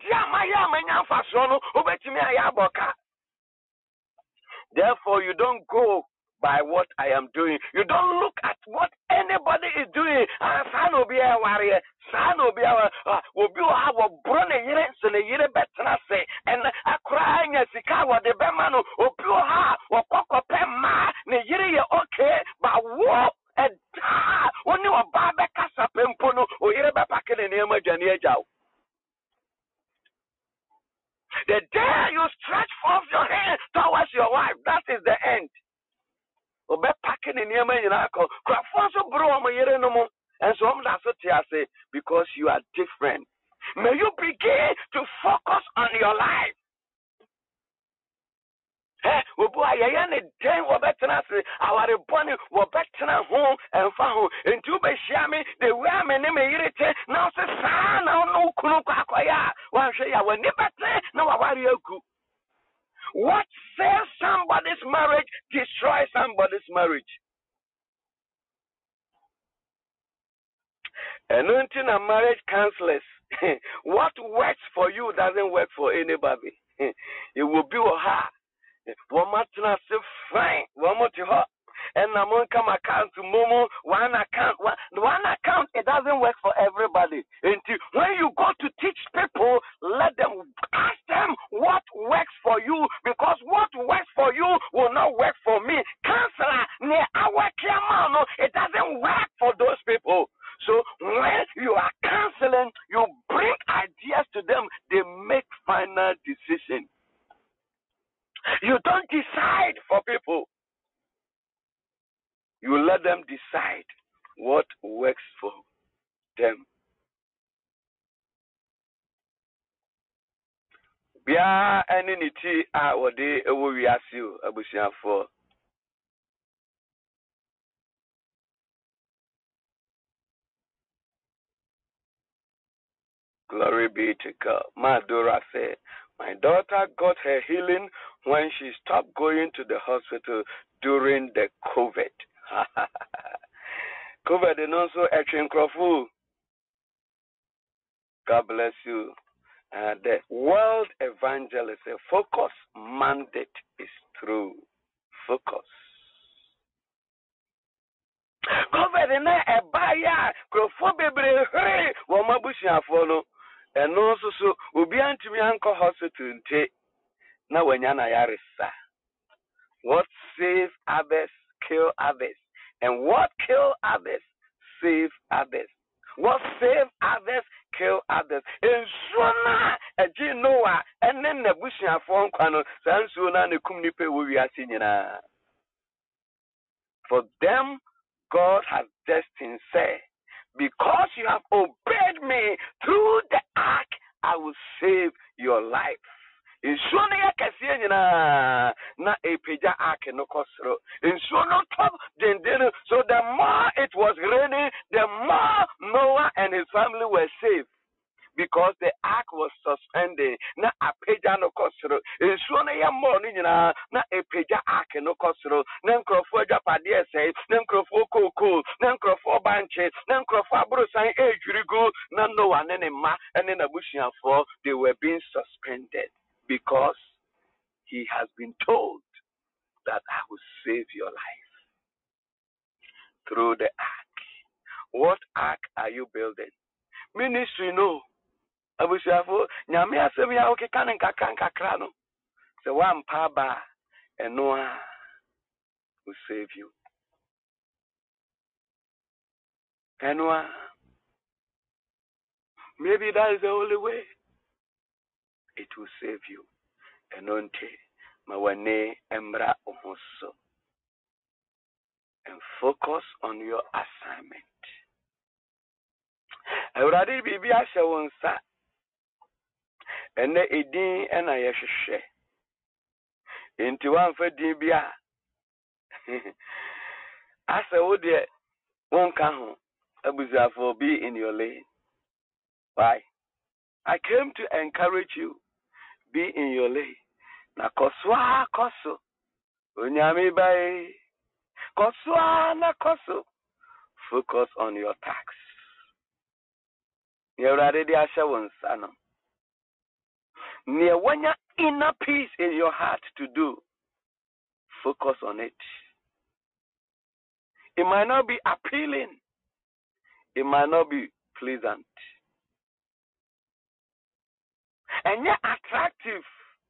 Therefore, you don't go by what I am doing. You don't look at what anybody is doing. Ah, son will be a warrior. Son will be a will be have a brother and a year better say. And a crying as the car what the Bemano or pure ha or coco pema. Nigeria okay, but what a da when you are Baba Casa Pempono or Yerba Packet and Yamajania Jow. The day you stretch forth your hand towards your wife, that is the end. Obe packing in your man, and so I'm say because you are different. May you begin to focus on your life. Eh, Ubu ayayane den wabetena se aware boni wabetena home and fa home nti ube shiami the way me ne me yirete na se sa na no kunu kwakwaya wan hwe ya wani bete na waware agu. What saves somebody's marriage destroys somebody's marriage. And until a marriage counselors, what works for you doesn't work for anybody. It will be a her. One more say fine, one more to her. And I'm going to come account to Momo, one account, one, one account, it doesn't work for everybody. Until when you go to teach people, let them ask them what works for you, because what works for you will not work for me. Counselor, it doesn't work for those people. So when you are counseling, you bring ideas to them, they make final decisions. You don't decide for people. You let them decide what works for them. Bia any niti a wode ewo wiase o abusiafo. Glory be to God. Madura said, my daughter got her healing when she stopped going to the hospital during the COVID. COVID is also a chinkrofu. God bless you. Uh, the world evangelist, a focus mandate is true. Focus. COVID is not a buyer. Crofo bebre hey. Wamabushi afono. And also so ubi antimi anko hospital nte na wanyana yarisa. What saves others kill others, and what kill others save others. What save others kill others. And sona eji Noah and then the bush and phone kwano sansuna ne kumnipe we are seeing. For them God has destined say, because you have obeyed me through the ark, I will save your life. In Sonia Cassiana, na a peja ark no costro. In Sono top, then so the more it was raining, the more Noah and his family were saved. Because the ark was suspended, na a peja no costro. In Sonia morning, na a peja ark no costro. Nancrofo Japadia say, Nancrofo coco, Nancrofo banches, Nancrofo brusan age rigo, none no one any ma and in a bushian for they were being suspended because he has been told that I will save your life through the ark. What ark are you building? Ministry, no. I wish you have Nyame asemi ya oke kanen kakran kakra no. So one paba and Noah will save you. And Noah, maybe that is the only way. It will save you. And onte mawane embra omoso. And focus on your assignment. Euradi bibi asha wonsa. Ene edin ena yehwehwe. Enti wan fa din bia. Asa wo de won ka ho. Abuzafo, be in your lane. Why? I came to encourage you. Be in your lane. Na koswa koso. Unyami bai. Koswa na koso. Focus on your task. Neurade dia hye won sa no. Near when your inner peace in your heart to do, focus on it. It might not be appealing. It might not be pleasant. And yet attractive.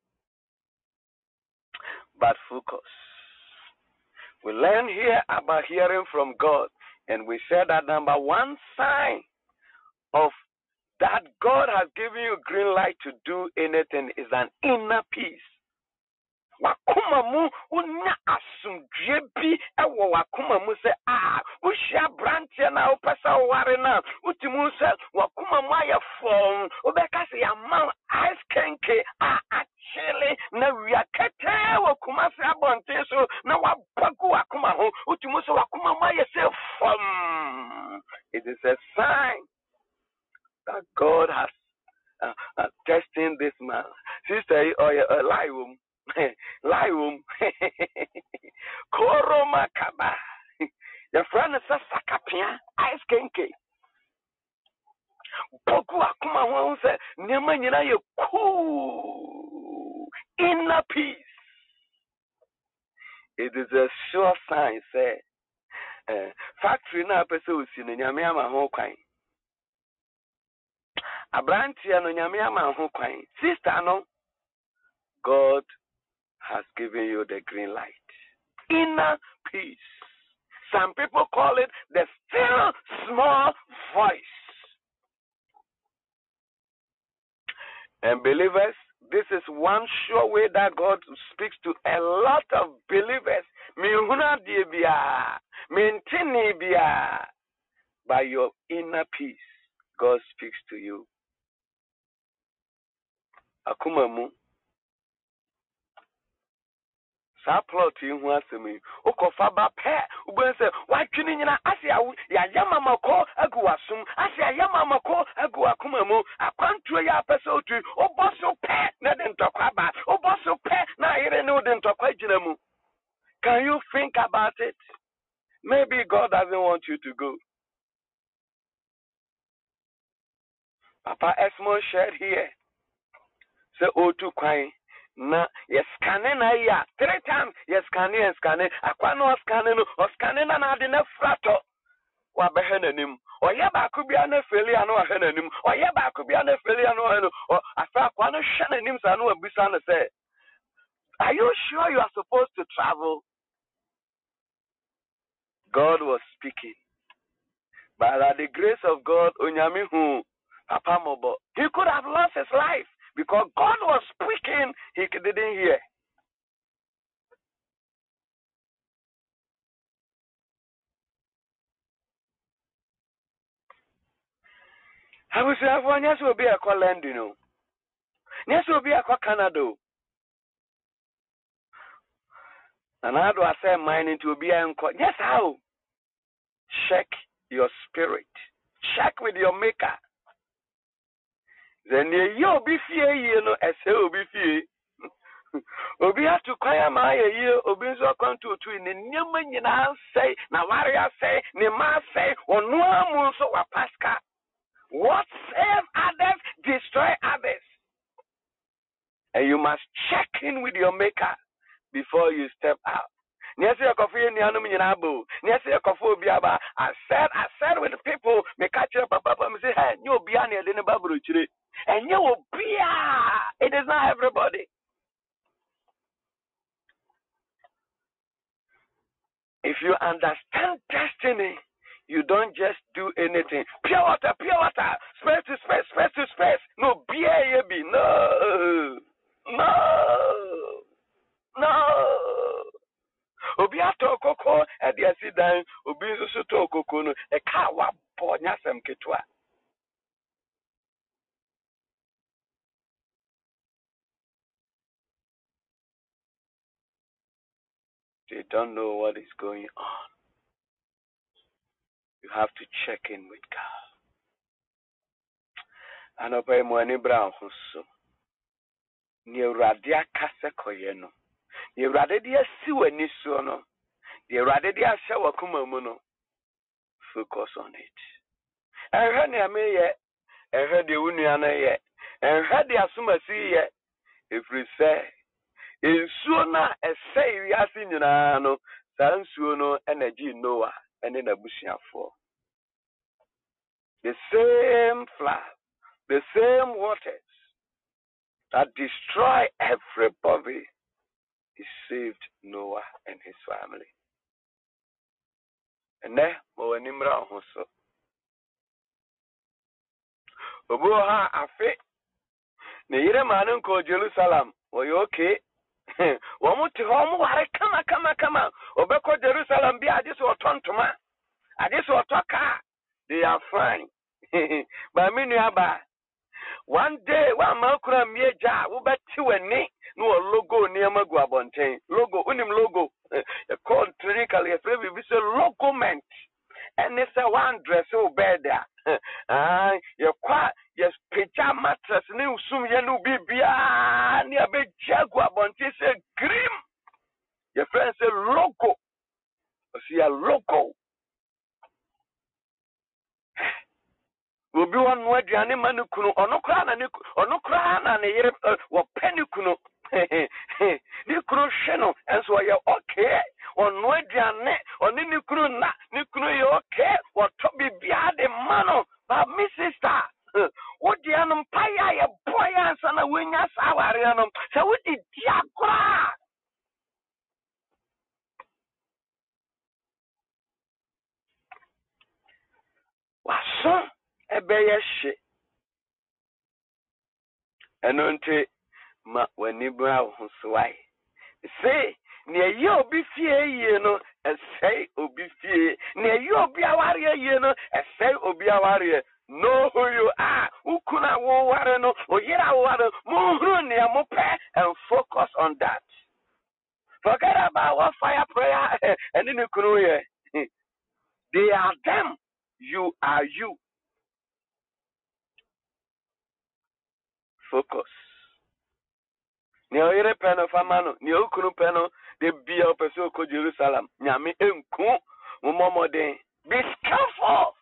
But focus. We learn here about hearing from God. And we said that number one sign of that God has given you green light to do anything is an inner peace. Wakuma mu unya asumdwe bi ewo wakuma mu se ah ushia branche na opesa ware na utimu se wakuma mu ayefom obeka se ya man ice kenke ah actually na wiakete wakuma se abonte so na wabagu wakuma ho utimu se wakuma mu ayefom. It is a sign that God has uh, uh, testing this man. Sister, oh yeah, uh, lie room. Lium Koroma Kaba. Your friend is a sakapia, ice kenke. Bogu akuma won se nyama nyina ye cool inner peace. It is a sure sign, say uh, factory na pese osi no nyame ama ho kwan. Abrantia no nyame ama ho kwan. Sister no, God has given you the green light. Inner peace. Some people call it the still small voice. And believers, this is one sure way that God speaks to a lot of believers. By your inner peace, God speaks to you. Akumamu. Sa plot in who asks me, Okofa ba pe, Uben say, why tuning in Asia, Yamamako, Aguasum, Asia Yamamako, Aguakumamu, a country episode to Oboso pe, Naden Tokaba, Oboso pe, na ire no den Tokwajinamu. Can you think about it? Maybe God doesn't want you to go. Papa Esmond shared here. Say, oh, to Quine. Na yes scanning na ya three times yes scanning and scanning akwa no scanning no o scanning na na de na frato wa behe nanim o ye ba ko bia na failure na wa he nanim o ye ba ko bia na failure na no o afa akwa no hwe nanim sa no abisa na say, are you sure you are supposed to travel? God was speaking, by the grace of God onyame hu papa mobo, he could have lost his life because God was speaking, he didn't hear. I was saying, yes, will be a call land, you know. Yes, will be a call Canada. And how do I say mine into be a call? Yes, how? Check your spirit. Check with your maker. Then you'll be fear, you know, as he'll be fear. Obi have to cry my year, Obi so come to two in the Nyaman say, Navaria say, Nema say, or no so a pasca. What save others, destroy others. And you must check in with your maker before you step out. I said, I said with the people, me catch up, papa, me say, hey, you be on the Bible, and you will be. It is not everybody. If you understand destiny, you don't just do anything. Pure water, pure water, space to space, space to space. No, B A B, no, no, no. Obi ato koko e de asidan, obi nso to koko no e ka wa bo nyasem ketwa. They don't know what is going on. You have to check in with God. And obey money brown so. Ni radia kase koyeno. Ni radia siwe ni so no. Ni radia shawa kuma mu no. Focus on it. And when I may ɛhwɛ deɛ wo nua no yɛ ɛhwɛ deɛ asomasi yɛ ɛfiri sɛ nsuo no a ɛsɛe wiase nyinaa no saa nsuo no ɛna gye Noah ɛne n'abusuafoɔ. The same flood, the same waters that destroy everybody, he saved Noah and his family. And then, Moanimra also. Obuha afe, ne yere manu ko Jerusalem, were you okay? Wamuti homu ware kama kama kama. Obeko Jerusalem bi adis or tontoma. Adis or toka. They are fine. But me aba. One day, one makura mieja, ubati weni, no logo near Maguabontain. Logo, unim logo. Called clinically a free visa logo meant. And it's a one dress so bad there. Ah, you're quite, yes, picture mattress, new sum yenu bibia, near big Jaguabontain, say grim. Your friend say logo. See a logo. Obi wan no aduane ma ne kunu ono kra na ne ono kra na ne yere wo pani kunu ne kunu hwe no enso ye okay ono aduane oni ne kunu na ne kunu ye okay wo to bibia de ma no ba mi sister wo de anum paya ye boy ansa na wenya saware anum se wo di dia kra waso ebeye hye enonte ma wani bra ho swai say ne ye obi fie ye no esai obi fie ne ye obi aware ye no esai obi aware. Know who you are. Ukuna wo ware no oyira ware mo huru ne mo pe and focus on that. Forget about what fire prayer and in the kunu ye. They are them, you are you. Focus. Ni oyire peno famano ni okunu peno de bia opeso ko Jerusalem nyame enku momoden. Be careful.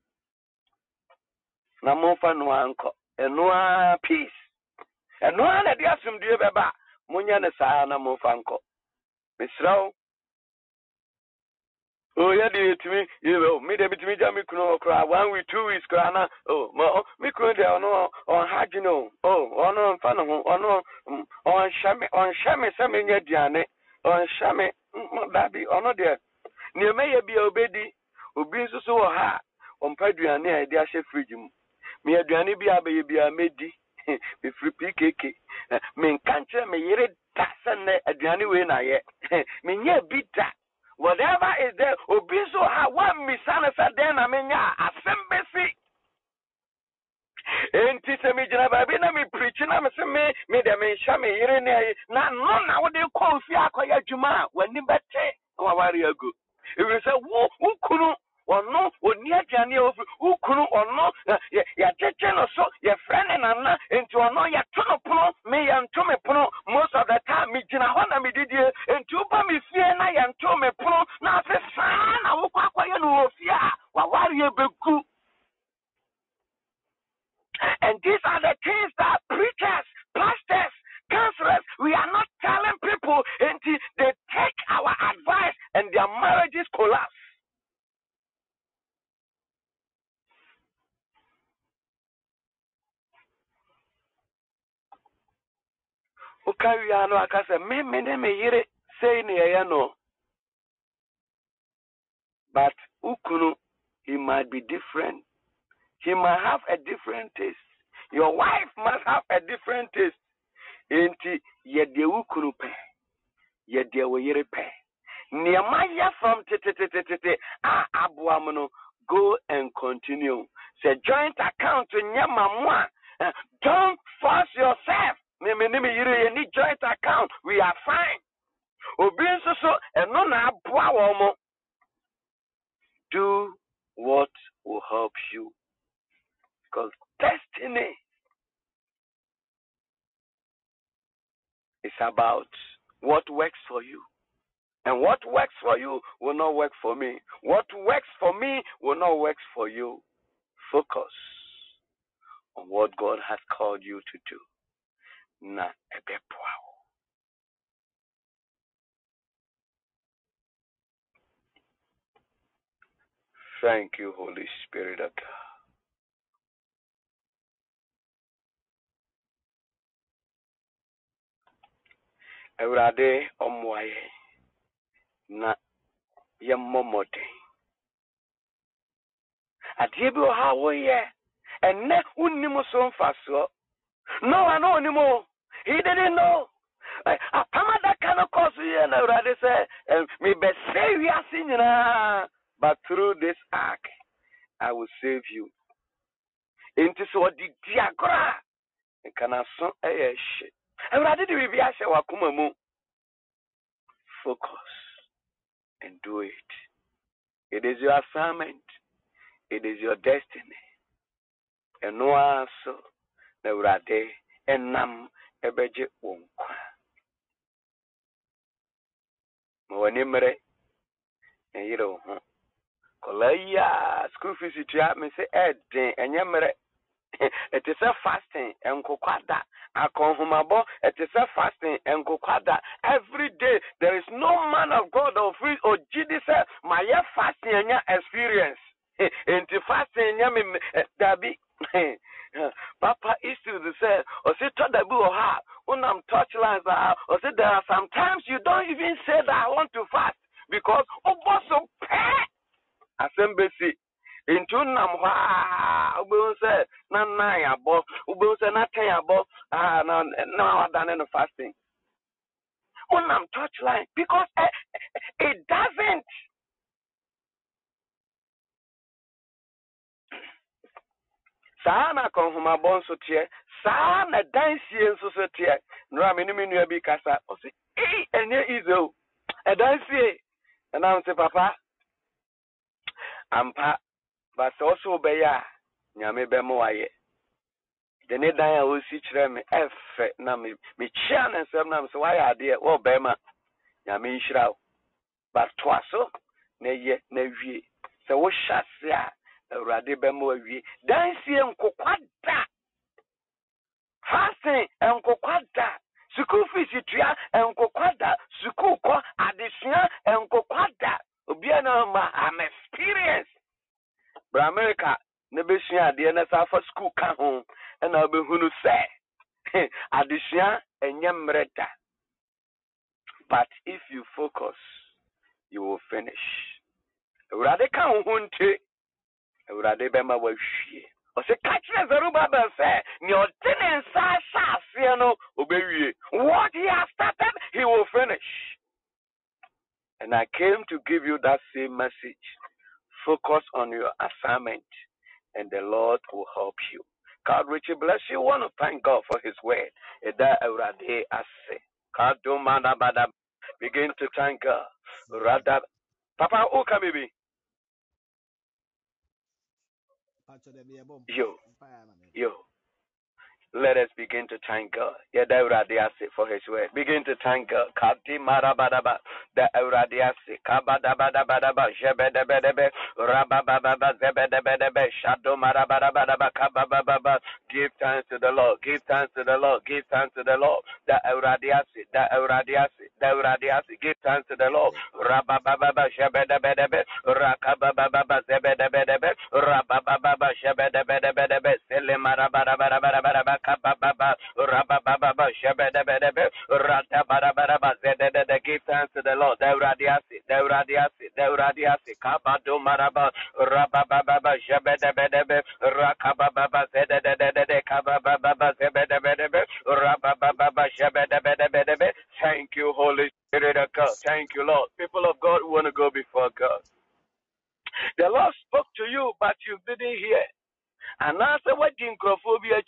Na mo fa no anko eno a peace eno a na dia sumdue beba munya ne saa na mo fa anko misrawo oh ya de timi you me de bitimi ja me kunu okra one week two weeks kra na oh mo me kunu de ono on hagino oh ono fa no ho ono on shame on shame se me nya diane on shame dabi ono de ne me ye bia obedi obi nsusu wo ha on pa duane a de ahye fridge mu me aduane bi abaye bi amedi me free P K K me nkanche me yere da sene aduane we na ye me nya bi da whatever is there obi so ha one misana sa den na me nya asembesi enti se me jina ba bi na me preach na me se me me de me sha me yere ne na no na wo de call fi akoya djuma wani bete wa wari ago e we say wo ukunu ono oni aduane ofu ukunu ono ya cheche no so ya friend na na enti ono ya tono pono me ya ntome pono most of the time me jina ho na me didie enti uba me fie na ya ntome pono na se sa na wo kwa kwa ye no ofia wa wari ebeku. And these are the things that preachers, pastors, counselors, we are not telling people until they take our advice and their marriages collapse. Okay, we are no akase me me me yire say ne ya no. But ukunu, he might be different. He might have a different taste. Your wife must have a different taste. Enti ye de ukunu pe. Ye de we yire pe. Nehemiah from tete ah abuamono go and continue. Say joint account to nyamamwa. Don't force yourself. Me me me yire ye ni joint account. We are fine. Obi nso so eno na abua wo mo. Do what will help you. Because destiny is about what works for you. And what works for you will not work for me. What works for me will not work for you. Focus what God has called you to do. Na ebepoa. Thank you, Holy Spirit of God. Ewurade omwaye na yemmomoden. Adie bi o ha wo ye enne unnim so mfaso. No, I know anymore. He didn't know. Apamada kana cause ye na Ewurade say me be say we are singing, but through this ark I will save you. Into so di diagra. Kana so eh shit. Ewurade di bi ahye wakoma mu. Focus and do it. It is your assignment. It is your destiny. And no also Ewurade enam ebeje wonkwa. Mo wani mere en yiro ho. Kola ya school fees tua me say edin enye mere. It is a fasting and kokwada. Akonhumabo, it is a fasting and kokwada. Every day there is no man of God or free or Jesus my fasting and experience. Into fasting nya me dabi. Papa is to the say or say to the bu ha unam touch lines or say there are sometimes you don't even say that I want to fast because oboso pay assembly. Into Namwa, Ubu said, Nana, Bob, Ubu said, Nataya, Bob, ah, no, no, done in the fasting. When I'm touchline, because uh, it doesn't. Sana come from my bones so tear, Sana dance here so tear, Raminiminu Bicasa, or say, eh, and here is a dance here. And I say, Papa, I'm pa. But also be ya nyame be mo aye de ne dan a osi kire me efe na me me chia na nsem na so why ade wo be ma nyame nhira but twaso na ye na wie se wo hyase a Ewurade be mo awie dan sie nkokwada fasting enkokwada school fees tua enkokwada school ko adesua enkokwada obi na ma am experience Bra America ne besua de na safa school ka ho na obehunu se adesua enye mreda. But if you focus you will finish. Ewurade ka ho nte Ewurade be ma wa hwie o se catch na Zerubbabel say ni odene sa sha no obewie. What he has started he will finish. And I came to give you that same message. Focus on your assignment, and the Lord will help you. God richly bless you. I want to thank God for His word. Begin to thank God. Papa, who can be? Yo, yo. Let us begin to thank God. Yadauradiase for His word. Begin to thank God. Kati marabadaba. The Euradiase. Kabadabadabadaba. Jebedebedebe. Rabababa. Zebedebedebe. Shado marabadabadaba. Kabababa. Give thanks to the Lord. Give thanks to the Lord. Give thanks to the Lord. The Euradiase. The Euradiase. The Euradiase. Give thanks to the Lord. Rabababa. Jebedebedebe. Rakabababa. Zebedebedebe. Rabababa. Jebedebedebe. Selemarabadabadabadaba. Kababa, Rabababa, Shabedabedebe, Ratabarabaraba, Zedede, give thanks to the Lord, Deuradiasi, Deuradiasi, Deuradiasi, Kabado Maraba, Rabababa, Shabedabedebe, Rakababa, Zedede, Kababa, Zebedabedebe, Rabababa, Shabedabedebe. Thank you, Holy Spirit of God. Thank you, Lord. People of God, we want to go before God. The Lord spoke to you, but you didn't hear. And answer what Jinkophobia.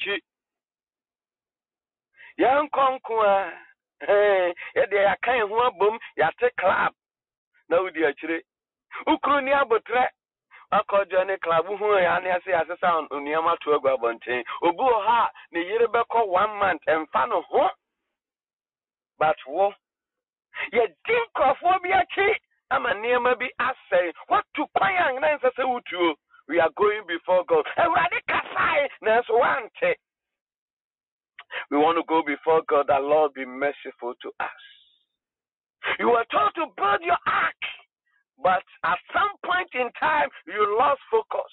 Young Conqua, eh, they can't want boom, yate club. No, dear Chile. Ukrunia Botre, I call Johnny Club, who I say as a sound, Uniama to a Gabonte, Ubu ha, the Yerebeko one month and fan of what? But wo, ye Jinkophobia chi, I'm a near maybe I say, what to quiet and answer to we are going before God. And Radical Kasai, there's one thing. We want to go before God, that Lord be merciful to us. You were told to build your ark, but at some point in time, you lost focus.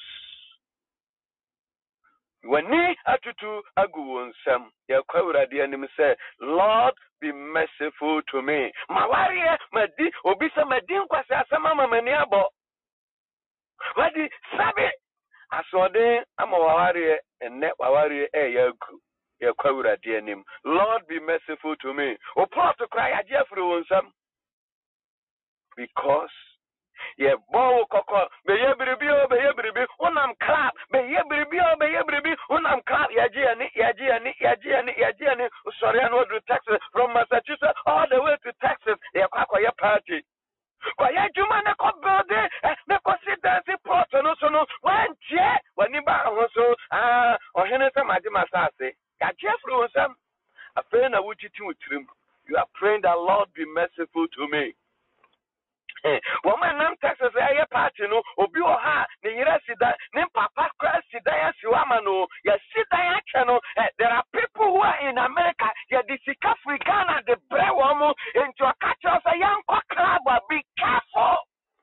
When ni atutu aguwonsam, ya kwawra de anim say, Lord, be merciful to me. Mawariye madi obisa madi nkwase asama mamani abo. Wadi sabe asode ama wawariye enne wawariye e yagu. Ya kwawra de anim. Lord, be merciful to me. O Paul to cry ajefru wonsam. Because yeah, bow coco, be ye bribio, be ye bribi, unam clap, be ye bribio, be ye bribi, unam clap, yajiani, yajiani, yajiani, yajiani, Soriano to Texas, from Massachusetts all the way to Texas, ya kwakwa party. Kwa ya juma na ko building, na ko sit down si port no so no, one chair, when you back so, ah, or henesa majima sase, ya jeffru some, a friend of which you you are praying that Lord be merciful to me. Woman nam Texas aye party no obi o ha ne yira sida ne papa kra sida ya siwama no ya sida ya chano. There are people who are in America ya disika Africana the brewomo into a catch of a young club. Be careful.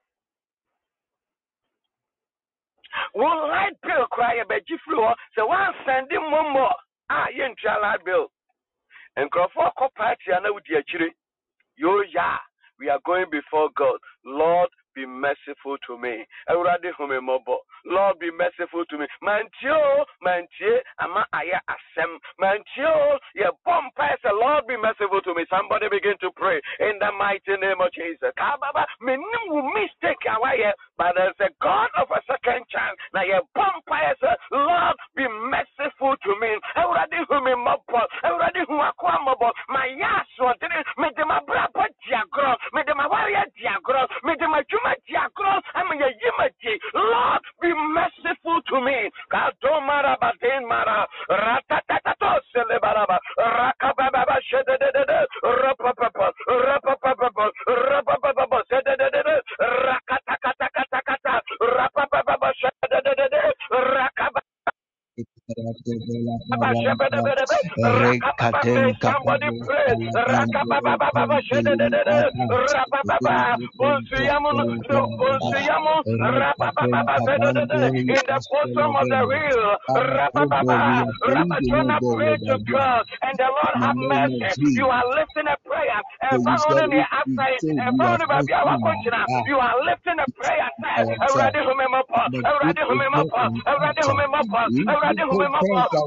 One light bill cry about Jiflu so one sending one more ah yen chala bill and Crawford co party and with the chiri yo ya. We are going before God. Lord, be merciful to me. Lord, be merciful to me. Mantio, mantie, ama aya asem. Mantio, ye bompa say, Lord, be merciful to me. Somebody begin to pray in the mighty name of Jesus. Kababa, me no mistake awaye, but there's a God of a second chance. Now ye bompa say, Lord, be merciful to me. Already who me mobo, already who akwa mobo. My yaso didn't me de my brapa diagro, me de my warrior diagro, me de my juma diagro, I'm a yimati. Lord, be merciful to me. Kadomara baden mara, ratatatato celebaraba, rakababa shedede, rapapapa, rapapapa, rapapapa, sedede, rakatakatakata, rapapapa shedede, rakababa. Somebody pray. In the bottom of the wheel, pray to God, and the Lord have mercy. You are lifting a prayer, and found the outside, and found you are lifting a prayer. Already remember, already remember, already remember, already remember.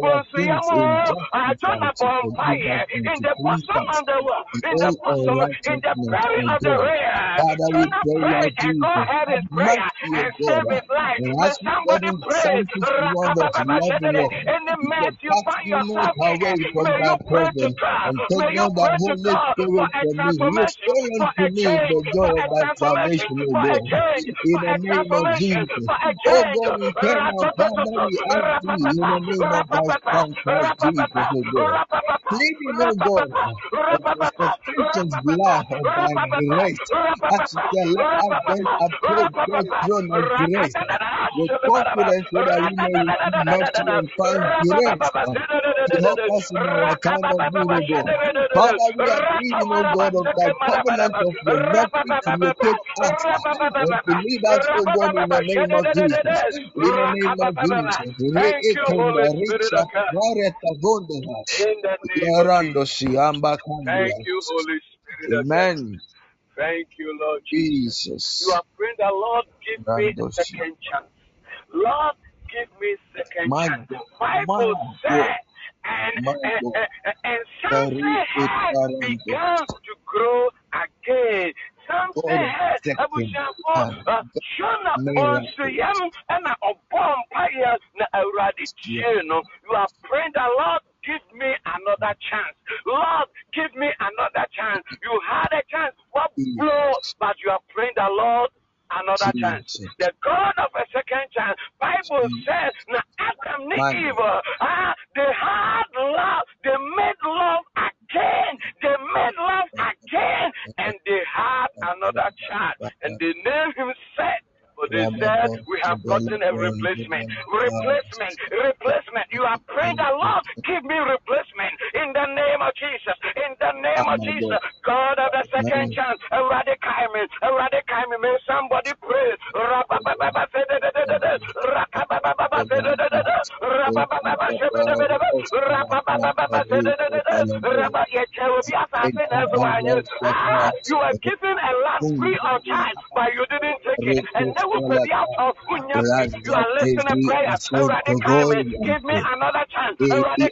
I turn upon fire in the bottom of the world, in the bottom, in the belly of the river. Turn up pray and go ahead and pray and save his life. When somebody prays, in the mess you find yourself in, may you pray to God, may you pray to God for a transformation, for a change, for a transformation, for a change, for a transformation, for a change. Oh God, eternal Father, we ask thee in the name of thy Son Christ Jesus, O God. Pleading, O God, of the sufficient blood of thy grace. As you said, let us then approach God's throne of grace with confidence so that we may receive mercy and find grace to help us in our time of need, O God. Father, we are pleading, O God, of thy covenant of your mercy to locate us and to lead us, O God, in the name of Jesus. In the name of Jesus. Thank you, Holy Spirit of God. In the name of Jesus. Thank you, Holy Spirit of God. Amen. Thank you, Lord Jesus. Jesus. You are praying that Lord give me a second chance. Lord, give me second My chance. God. Bible My said, and, My and, God. and, and something had begun to grow again. Something had Abushampo, Shona Bonsuyam, and a Bompire, na Eradicino. You are praying that Lord, give me another chance. Lord, give me another chance. You had a chance, what blow, but you are praying that Lord, another chance. The God of a second chance. Bible says, now Adam and Eve, ah, they had love, they made love again, they made love again, and they had another child, and they named him Seth. But they said, we have gotten a replacement, replacement, replacement. You are praying that, Lord, give me replacement in the name of Jesus. In the name of Jesus, God of the second chance, eradicate, eradicate. May somebody pray. You are given a land free of charge, but you didn't take it, and they will pay the out of Unyasi. You are listening to prayer. Give me another chance. You are the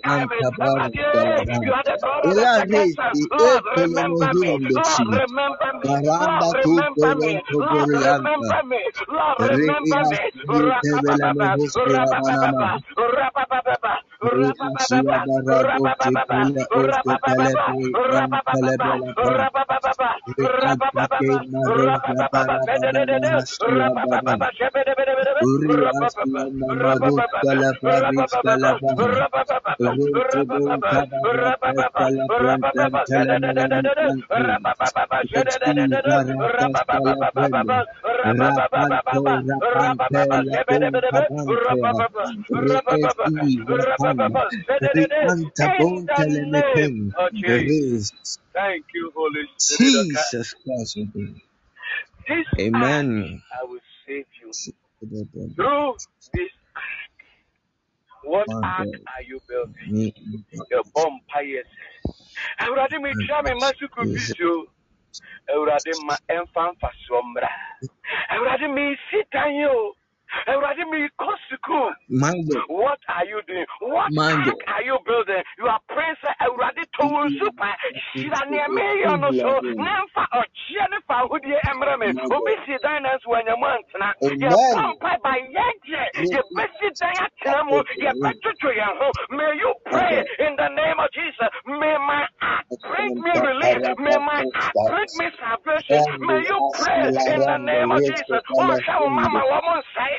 God of the second chance. Lord, remember me. Lord, remember me. Lord, remember me. Lord, remember me. Lord, remember me. Rabababa, rabababa, rabababa, rabababa, rabababa, rabababa, rabababa, rabababa, rabababa, rabababa, fededede, rabababa, shebedebedebede, rabababa, rabababa, rabababa, rabababa, rabababa, rabababa, rabababa, fedededede, rabababa, shedededede, rabababa, rabababa, rabababa, shebedebedebe, rabababa, rabababa, rabababa, fededede. In the name of Jesus. Thank you, Holy Spirit of God. Jesus Christ. This act, Amen. I will save you. Through this act, what act are you building? The bomb pious. Awurade mi twa me masuku biso. Awurade ma emfa mfa somra. Awurade mi sitan yo. Awurade mi kosuku. What are you doing? What act are you building? You are praying say Awurade to super. Shira ne me yo no so. Nemfa ochie ne fa hodie emra me. Obi si dan na so anyamantena. Ye pampa ba yeje. Ye besi dan atena mu. Ye betutu ye ho. May you pray in the name of Jesus. May my act bring me relief. May my act bring me salvation. May you pray in the name of Jesus. Oh, show mama woman say.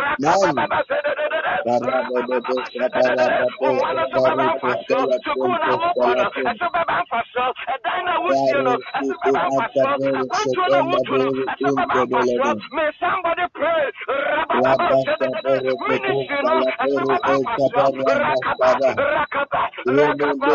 May somebody pray. Ministry, no, Rakaba, Rakaba, Rakaba,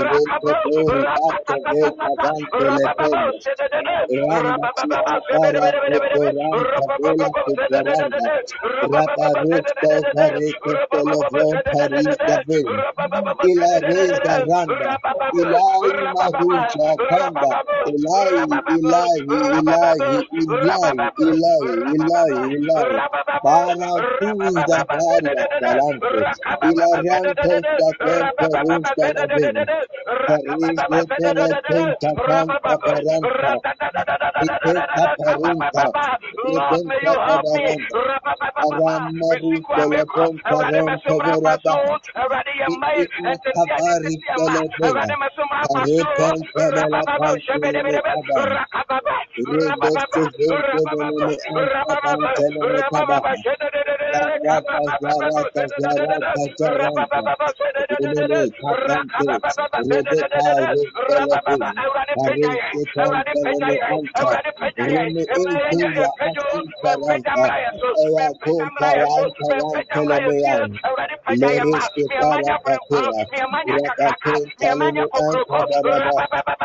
Ilahi, Ilahi, Ilahi, Ilahi, Ilahi, Ilahi, Ilahi. Para tu Zafaria Talante, Ilarianto Sapente Rusta Lavin, Parise Telecenta Canta Paranta, Ipeta Parunta, Lord, may you Ipenta help me. Padaranta, Aramaru Telepon Paronto Veraba, Ipita Cavari Telepena, Parepenta Mela Pantele Abba. Rebestu Venteleme Anta Panteleme Tabaha. Zarata Zarata Zarata Zaranta. Remene Kapante. Rebecca Rustelepe. Pariste Panteleme Anta. Reme Intuya Asin Paranta. Eya Kum Paranta Yanteleme. Leriste Parapatela. Rapatun Taleme Anta Baraba.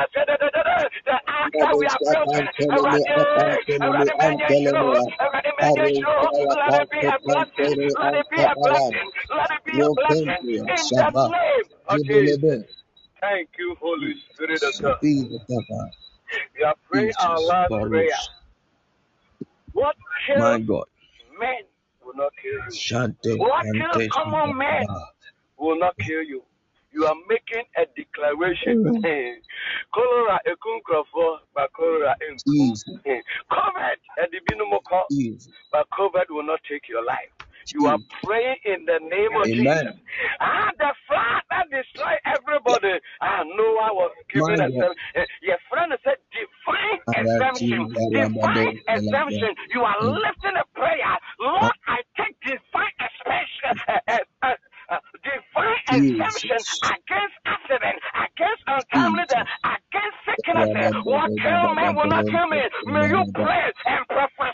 The act that we are building, Panteleme Apanteleme Antelemea. let it be a blessing. Let it be a blessing. Let it be a blessing in the name of Jesus. Thank you, Holy Spirit of God. We are praying our last prayer. What kills men will not kill you. What kills common men will not kill you. You are making a declaration. Cholera ekunkrofo, but cholera enku. COVID, but COVID will not take your life. You are praying in the name of Jesus. Ah, the flood that destroyed everybody. Ah, Noah was given a your friend said divine exemption. Divine exemption. You are lifting a prayer. Lord, I take divine exemption. Uh, uh, uh, divine exemption against accident, against untimely death, against sickness. What kill me will not kill me. May you pray and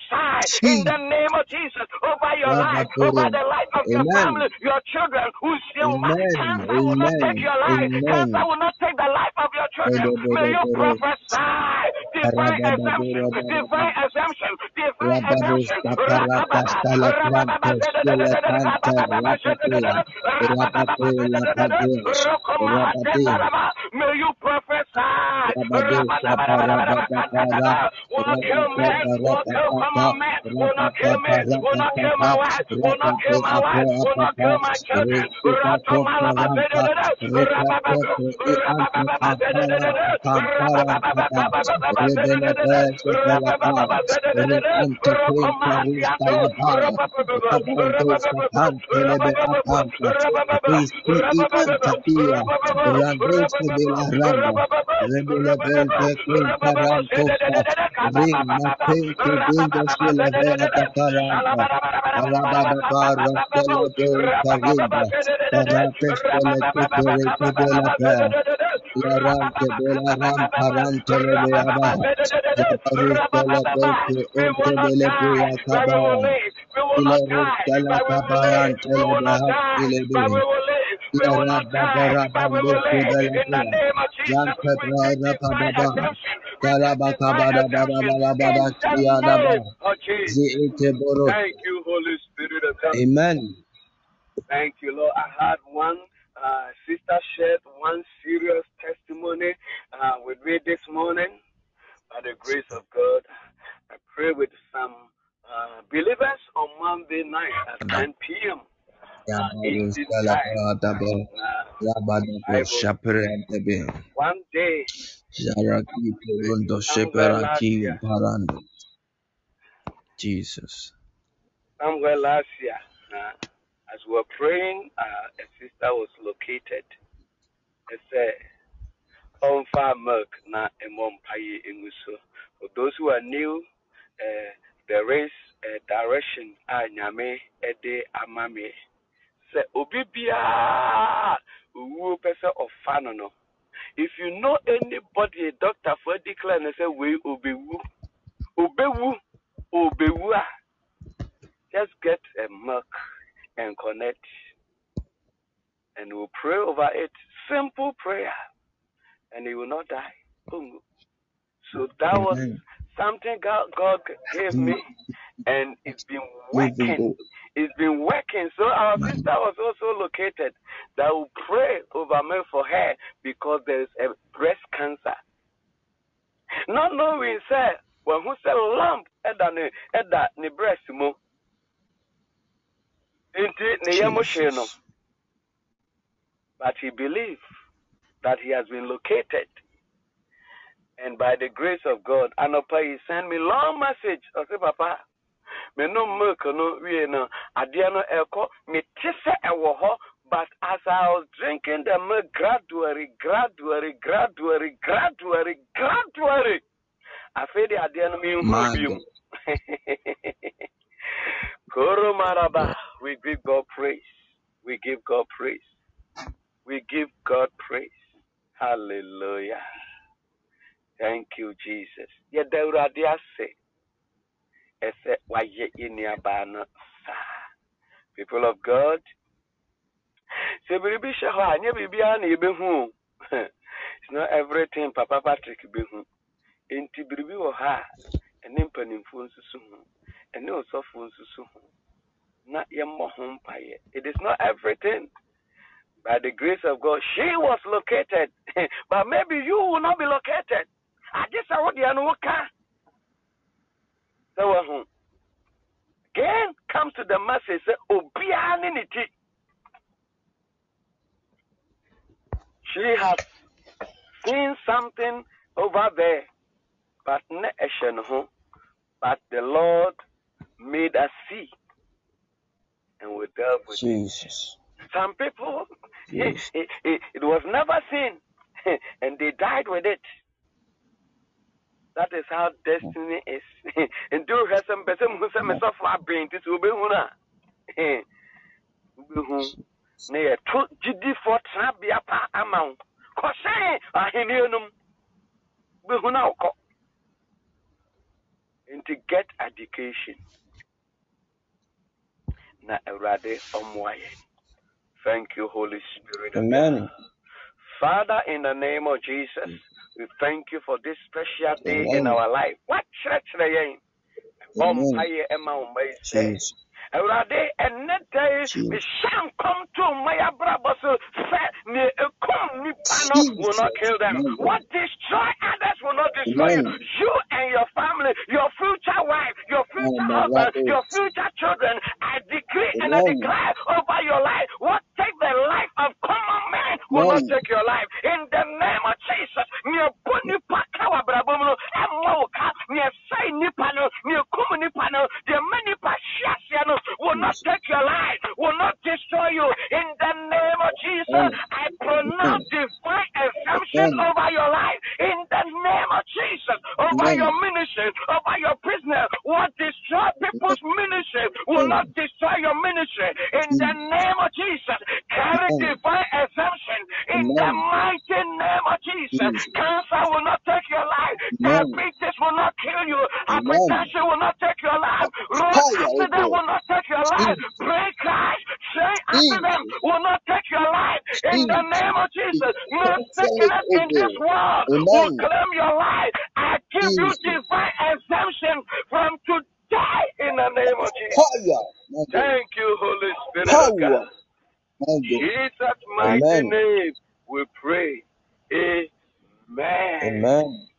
prophesy in the name of Jesus over your life, over the life of your family, your children who Amen. Cancer will not take Amen. your life. Cancer Amen. will not take the life of your children. May you prophesy divine exemption, divine exemption, divine Rababos exemption. Taparatas Talaprantos Telepante Rabate Rabate Lapados Rabate May you prophesy. Rabado Shaparabapara Will not kill Rabate men, will not kill Parapata my man, will not Rabata kill me, will not kill my Parapata wife, will not Rabate kill my Apo wife, will not Apapa kill my children. Rosita Comparanta Repacote Ianto Campara Campara Pata Rebele Belapa Reante Quintarista Labaya Rabandos Capantelebe Apanta Risti Iantatia Randos Belaranda Rebele Bente Quintarantosta Ring Matente Dindos Villavea Tacaranta Alababa Celebo Carinda Parates Telecutorete de la Paix Larante Belaram Parantele Aba Jabarus Telebeke We will not die, Entebelebuya but we will Kabaya live. We will not Ilerus die, but we will Telekabayan live. We will not Telebehat die, but we Ilebe will live. We will not die, but we Larababarabandos will live. In the Belapea name of Jesus, Jante we take Brada divine Padaba exemption. We take divine Talabakabada exemption. In Bada the Siadaba name of Jesus. Ziite Borot. Thank you, Holy Spirit of God. Amen. Thank you, Lord. I had one uh, sister shared one serious testimony uh, with me this morning. By the grace of God, I pray with some uh, believers on Monday night at ten p.m. Uh, Yabarus Eastern time. Telebadabe Uh, Yabadabo Bible. Shaperantebe One day, Jaraki Perundo somewhere last Sheperaki year, Parando. Jesus. somewhere last year, uh, as we were praying, uh, a sister was located. It said, on far milk na emompaye inguso. For those who are new, uh, there is a direction a nyame ede amame. Se obibia uwu pese ofano no. If you know anybody, a doctor for declare and say we obewu, obewu, obewu, just get a milk and connect, and we'll pray over it. Simple prayer, and he will not die. So that was Amen. something God, God gave me, and it's been Moving working. God. It's been working. So our Man. sister was also located. That will pray over me for her because there is a breast cancer. Not knowing, sir, when who said lamp at the breast mo into the. Jesus. But he believed that he has been located. And by the grace of God, Anopa, he sent me long message. I said, Papa, me no milk no we no adia no eko me tise ewo ho, but as I was drinking the milk gradually, gradually, gradually, gradually, gradually, I feel the adia no me hu My bium. God. Koromaraba, we give God praise. We give God praise. We give God praise. Hallelujah. Thank you, Jesus. Ya daurade ase. Ese waye iniabana sa. People of God, se biribi she ho anya bibia na yebehu. It's not everything Papa Patrick behu. Enti biribi wo ha, ene mpanimfo nsusu hu. Ene osofo nsusu hu. Na yemmo ho mpaye. It is not everything. By the grace of God, she was located. But maybe you will not be located. I just saw the Anuka. So, again, comes to the message, Obianinity. She has seen something over there, but but the Lord made us see, and we dealt with Jesus. it. Some people, Jesus. it, it, it was never seen, and they died with it. That is how destiny is. And do have some person who say myself for brain this will be huna. Who near two G D for trabia pa amount. Cosay, I hear them. Be huna and to get education. Na erade omwaye. thank you, Holy Spirit of God. Amen. Father, in the name of Jesus, we thank you for this special day in Amen. our life. What church they in? Amen. Bompire Emma may say. Jesus. Awurade ɛnnɛ day me Jesus. sham come to my abrabɔ so sɛ ne ekum nipa no will not Jesus. kill them. My What God. destroy others will not destroy you. Amen. You and your family, your future wife, your future husband, your Amarados. future children, I decree and I Amen. declare over your life. What take the life of common man will not Amen. take your life. In the name of Jesus, near Bonipa Kawabrabono, and Moka, near Say Nipano, near Kumunipano, the many Pashiasiano will not Jesus. take your life, will not destroy you. In the name of Jesus, Amen. I pronounce Amen. divine exemption Amen. over your life. In the name of Jesus, over your Amen. ministry, over your business, what destroy people's ministry will not Amen. destroy your ministry. In the Jesus. name of Jesus, carry Amen. divine exemption. In the Amen. mighty name of Jesus, Jesus. cancer will not take your life. Amen. Diabetes will not kill you. Amen. Hypertension will not take your life. Road Fire, oh accident God. will not take your life. Jesus. Brake crash, train accident Jesus. will not take your life. In the Jesus. name of We Jesus, no cancel it, sickness oh in this God. world will Amen. claim your life. I give you Jesus. divine exemption from today in the name of Jesus. Fire, my God. Thank you, Holy Spirit of Power, God. my God. Jesus' mighty Amen. name we pray. Amen. Amen.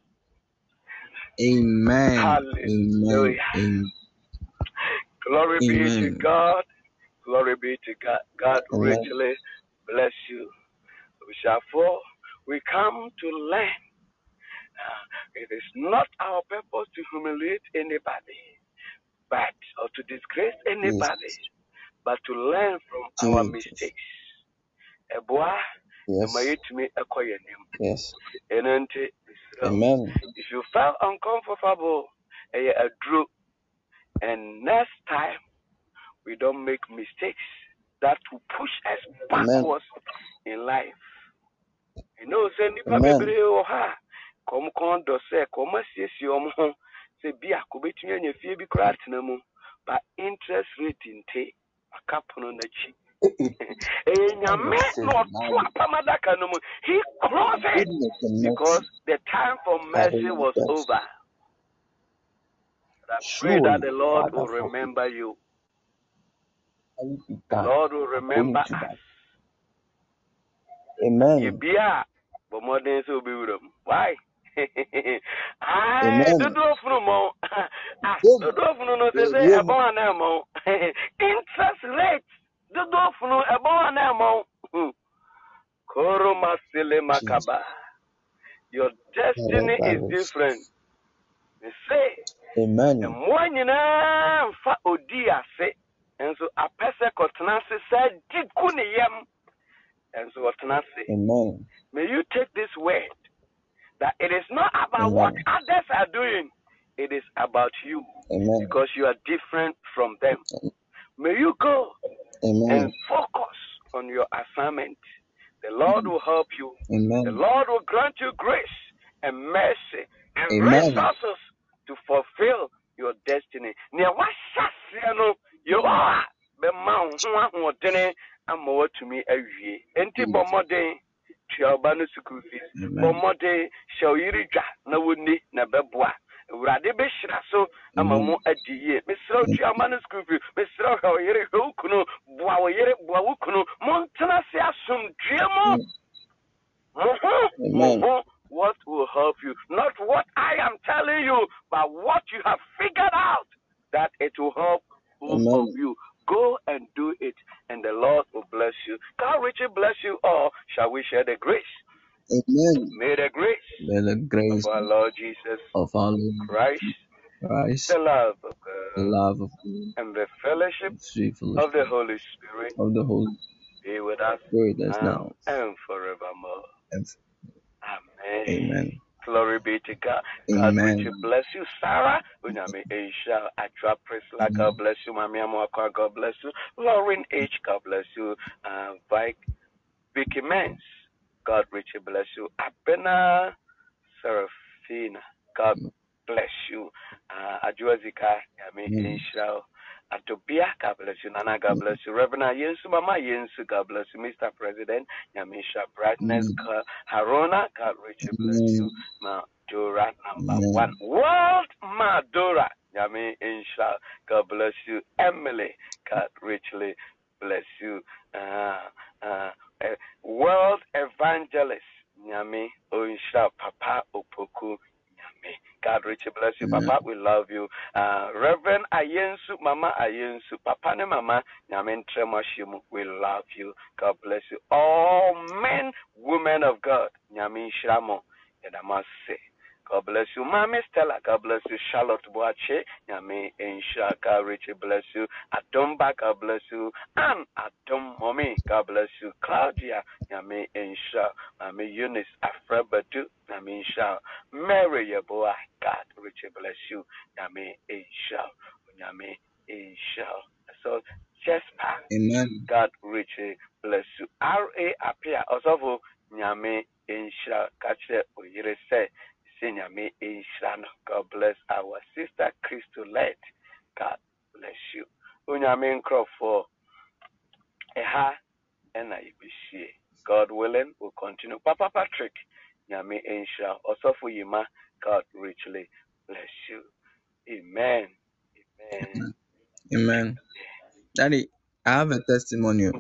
Amen. Amen. Hallelujah. Amen. Glory be to Amen. God. Glory be to God. God Amen. richly bless you. We shall fall. We come to learn. Uh, it is not our purpose to humiliate anybody, but or to disgrace Yes. anybody, but to learn from our Jesus. mistakes. Eboa, Yes. emayetumi ekoyenim. Yes. Enante, Amen. if you felt uncomfortable, eh, a drew, and next time we don't make mistakes that will push us Amen. backwards in life. You know, say nipa Amen. bebree wɔ ha kom kon do sɛ kom asiesie ɔmo ho sɛ bi a kobetumi anya fie bi koraa tena mu but interest rate nte aka pono n'akyi ɛyɛ nyame na ɔto apam adaka no mu he closed it Goodness and because mercy. the time for Father, mercy we was bless over. you. But I pray that Surely, the Lord Father, will forgive. remember you. Let it be The done Lord will remember according to us. that. Amen. Yebia, but more than so be with them. Why? I do Amen. do for mo. Ah, do Boom. do for no say The say room. about an amount. Interest rate. Do do for no about an amount. Koro masile Jesus. makaba. Your destiny is different. They say, and Amen. one you know, fa odia say, and so a person cotanasi said, did kuniyam, and so what say. Amen. May you take this word that it is not about what Amen. others are doing, it is about you Amen. because you are different from them. May you go and Amen. focus on your assignment. The Lord will help you. The Amen. Lord will grant you grace and mercy and Amen. resources to fulfill your destiny. Near what shall you are the mount who dinner and more to me every enti bomode to your banner school fees. Amen. Bomode shall you read na wuni na beboa. Urade be shira so ama mo Amen. adiye. Mesra to your banner school fees. Mesra how yere hukunu bua yere bua wukunu montana se asum driemo. Amen. What will help you? Not what I am telling you, but what you have figured out that it will help both of Amen. you. Go and do it, and the Lord will bless you. God richly bless you all. Shall we share the grace? Amen. May the grace May the of grace our Lord Jesus of our Lord Christ, Christ, the love of the God, love of God, and the fellowship and sweet of the fellowship Holy Spirit of the Holy be with us Spirit us now now. and forevermore. And Amen. amen. Glory be to God. God Amen. richly bless you, Sarah. Unyame Aisha, Atra Prisla, God bless you. Mami Amwakwa, God bless you. Lauren H, God bless you. Uh, Vike, Vicky Mens, God richly bless you. Abena Serafina, God bless you. Uh, Ajuazika, Yami Aisha, Atopia, God bless you. Nana, God bless you. Reverend Yensu, Mama Yensu, God bless you. Mister President, Yamisha Brightness, Harona, God richly bless you. Madura, number one. World Madura, Yami Insha, God bless you. Emily, God richly bless you. Uh, uh, uh, World Evangelist, Yami Insha, Papa Opoku. God richly bless you, Papa. We love you. Uh, Reverend Ayensu, Mama Ayensu, Papa and Mama, Nyamin Tremashimu, we love you. God bless you. All men, women of God, Nyamin Shramo, and I must say, God bless you. Mami Stella, God bless you. Charlotte Boache, Nyame Insha, God richly bless you. Adomba, God bless you. And Adom Mommy, God bless you. Claudia, Nyame Insha, Mami Eunice, Afrebatu, Nyame Insha. Mary, your boy, God richly bless you. Nyame Insha, Nyame Insha. So, Jesper, Amen. God richly bless you. R A appear, also, Nyame Insha, Kache Oyire say. Nyame Insha. God bless our sister Christolette. God bless you. Unyame Crawford. Eha and I be God willing, we'll continue. Papa Patrick, Nyame Insha. Also for Yima, God richly bless you. Amen. Amen. Amen. Daddy, I have a testimony.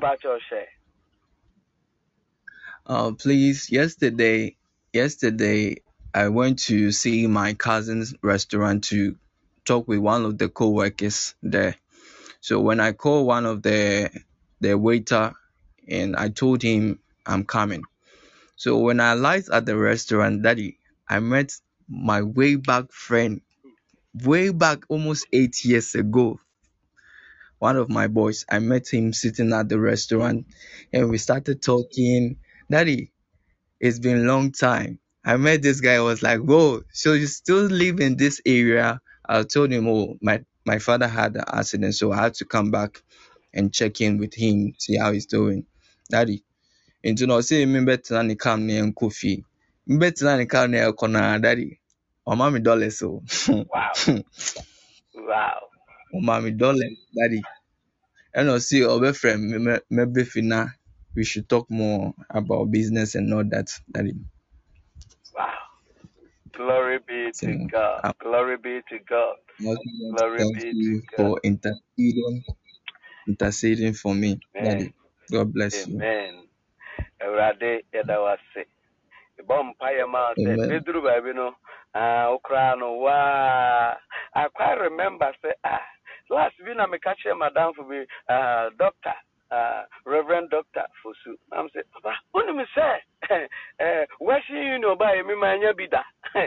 Uh, please, yesterday, yesterday, I went to see my cousin's restaurant to talk with one of the co-workers there. So when I called one of the the waiter and I told him I'm coming. So when I arrived at the restaurant, Daddy, I met my way back friend, way back almost eight years ago. One of my boys, I met him sitting at the restaurant and we started talking. Daddy, it's been a long time. I met this guy, I was like, whoa, so you still live in this area? I told him, oh, my, my father had an accident, so I had to come back and check in with him, see how he's doing. Daddy, into no say me better than come near and coffee. Better than come near corner, daddy. Or mommy dollars so. Wow. Wow. Or mommy dollars, daddy. And I'll see our friend maybe fina. We should talk more about business and all that, daddy. Wow. Glory be to so, God. Um, Glory be to God. Glory thank be you to for God. interceding, interceding for me, Amen. Daddy. God bless Amen. you. Amen. Erade edawase. Ibom payama said, Bedru baby no, ah, ukrano wa. I quite remember say, ah, last week I me catch madam for me, uh, doctor. Uh, Reverend Doctor Fosu. I'm saying, Papa, what do you say? Uh, where she you know by me manya bida?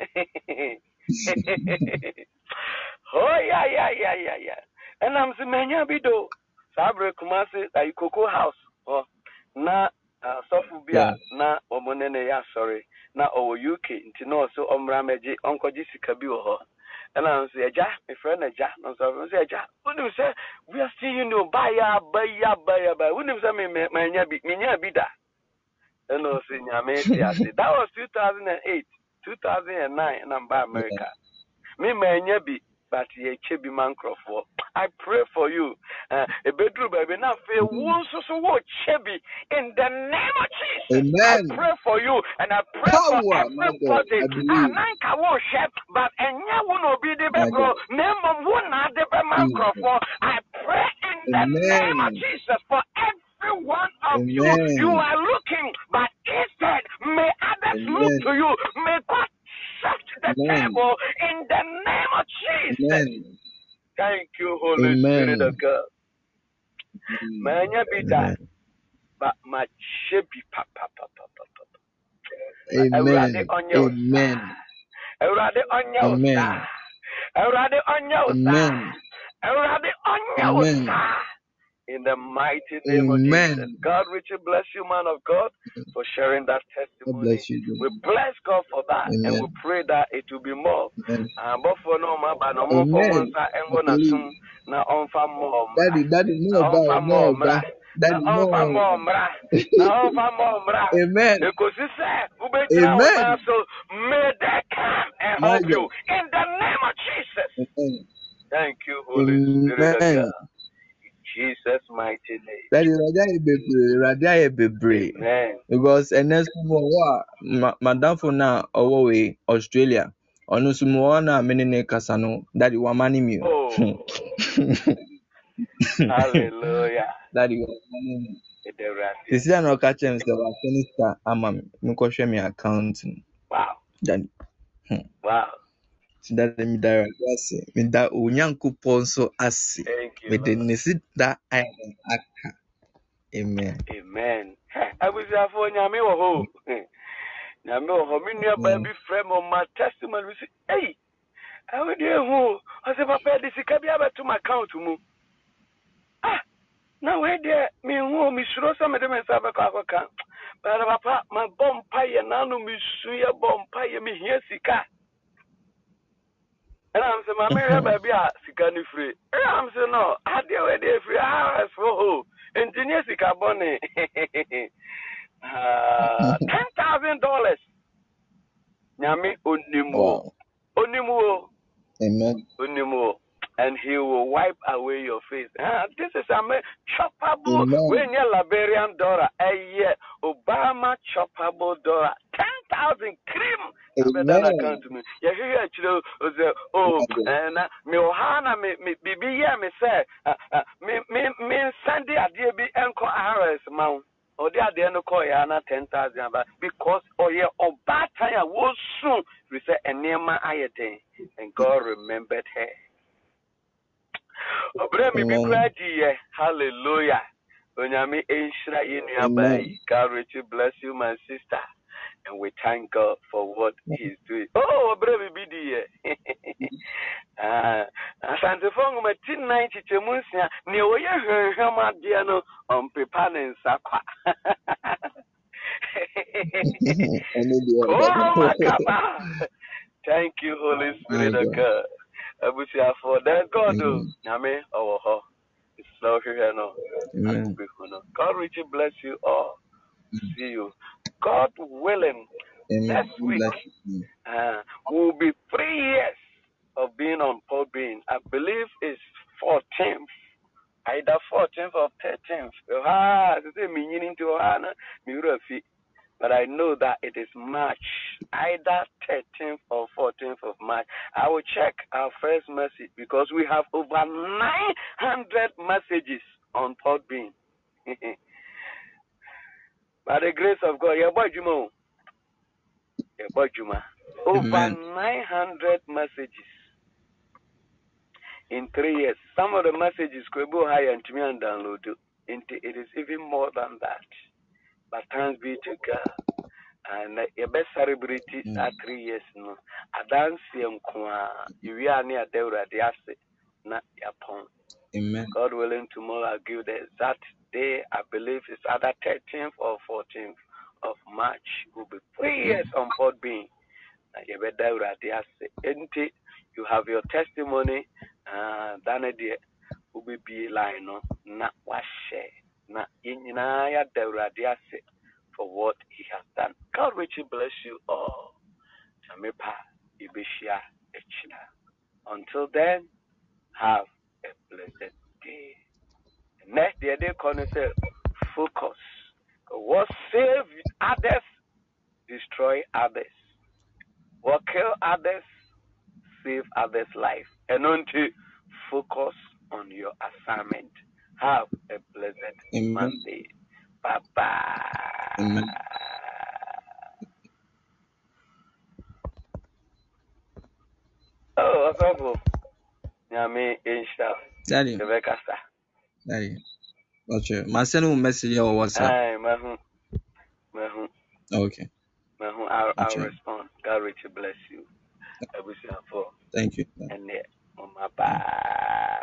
Oh yeah, yeah, yeah, yeah, yeah. And I'm saying manya bido. Sabre Kumasi, like Cocoa House. Oh, na sofu bia na omonene ya sorry. Na owo U K nti no so omra meji onkoji sika bi wo ho. And I'm saying, Eja, my friend Eja, no so I'm saying, Eja, what do you say? We are still, you know, baya, baya, baya, baya. What do you say? Me, me, me, me, me, me, da. And I say, that was two thousand eight, two thousand nine, and I'm by America. Me, me, me, but ye chebi man crofo. I pray for you. Uh, a bedroom, baby, now feel one so so what chebi in the name of Jesus. Amen. I pray for you and I pray Power, for everybody. Ah, nanka wo shep, but enya won't be the bebro. Name of one not the man crofo. I pray in the Amen. Name of Jesus for every one of Amen. You. You are looking, but instead may others Amen. Look to you. May God shut the Amen. Table in the name of Jesus. Amen. Thank you, Holy Amen. Spirit of God. Manya be that, but my shebi papa papa papa. Amen. Amen. Erade onya osa. Erade onya osa. Erade onya osa. In the mighty name Amen. Of Jesus. God richly bless you, man of God, for sharing that testimony. Bless you, we bless God for that. Amen. And we pray that it will be more. But for no man, but no more for one side and one soon. Now on for more. Daddy, daddy, no, on more. Daddy, no. On more. Now on for more. Amen. Because he said, Amen. So may they come and help you in the name of Jesus. Amen. Thank you, Holy Amen. Spirit of God. Jesus' mighty name. That is Radia Bebre, Radia Bebre. Amen. Because and next more Madam for now away Australia. Ono sumo na menene kasano that you money me. Oh, hallelujah. That you money. Wow. This is an catch him say wa finisher ama me. Me ko hwe me account. That Wow. so that me direct say me da onyankopon so ase. Thank you. Me de nisi that I aka. Amen. Amen. I was there for Nyame wo ho. Nyame wo ho me nua ba bi frame on my testimony we say, "Hey, I we dey ho. I say papa this sika bi abeto my account mu." Ah, now we dey me ho me suro so me de me sa be kwa kwa. But papa my bomb pie na no me suya bomb pie me hia sika. And I'm saying, my married baby, sika ni free. And I'm saying, no, I deal with it free. I ask for who? Engineer sika bonne. Ten thousand dollars. Nyami onimu. Onimu. Amen. Onimu. And he will wipe away your face. Uh, this is a choppable. When you're Liberian dollar, a year, Obama choppable dollar. Ten thousand cream. Amen. Account to me. Yeah, here actually was oh, and me ohana me me bibi yeah me say me me me Sunday adie bi enko R S man. Or the adie no call ya na ten thousand because oh yeah oba time was soon we say enema ayete and God remembered her. Obremi bi kwadi hallelujah. Onyame enshira yenu abai. God richly bless you my sister. And we thank God for what He's doing. Oh, brother, be there. Ah, Santa Fong, my teen ninety chemusia, near where you hear my dear no on preparing sakwa. Thank you, Holy Spirit of God. I wish you for that God do. Yame, oh, oh, it's so here no. God richly bless you all. See you. God willing, Amen. next week uh, will be three years of being on Podbean. I believe it's fourteenth, either fourteenth or thirteenth. But I know that it is March, either thirteenth or fourteenth of March. I will check our first message because we have over nine hundred messages on Podbean. By the grace of God, your boy Juma, your boy Juma, over nine hundred messages in three years. Some of the messages could go higher and to me and download it. It is even more than that. But thanks be to God. And your best celebrity are three years no. I dance him kwa. You are near Deura the asset, not Yapon. Amen. God willing, tomorrow I'll give the exact day. I believe it's either thirteenth or fourteenth of March. Will be three years on Podbean. You have your testimony. Uh, Dana dear will be line no not wash na inaya deuradiase for what he has done. God richly bless you all. Jamepa Ibishia Echina. Until then, have a blessed day. Next day they call say focus. What save others, destroy others. What kill others, save others' life. And until focus on your assignment. Have a blessed Amen. Monday. Bye bye. Amen. Oh, what's up? Nyame Insta. Daddy. Rebecca. Daddy. Okay. My send you a message or WhatsApp. Aye, mahu. Mahu. Okay. Mahu, I'll, I'll respond. God richly bless you. I wish you for. Thank you. And there. Bye.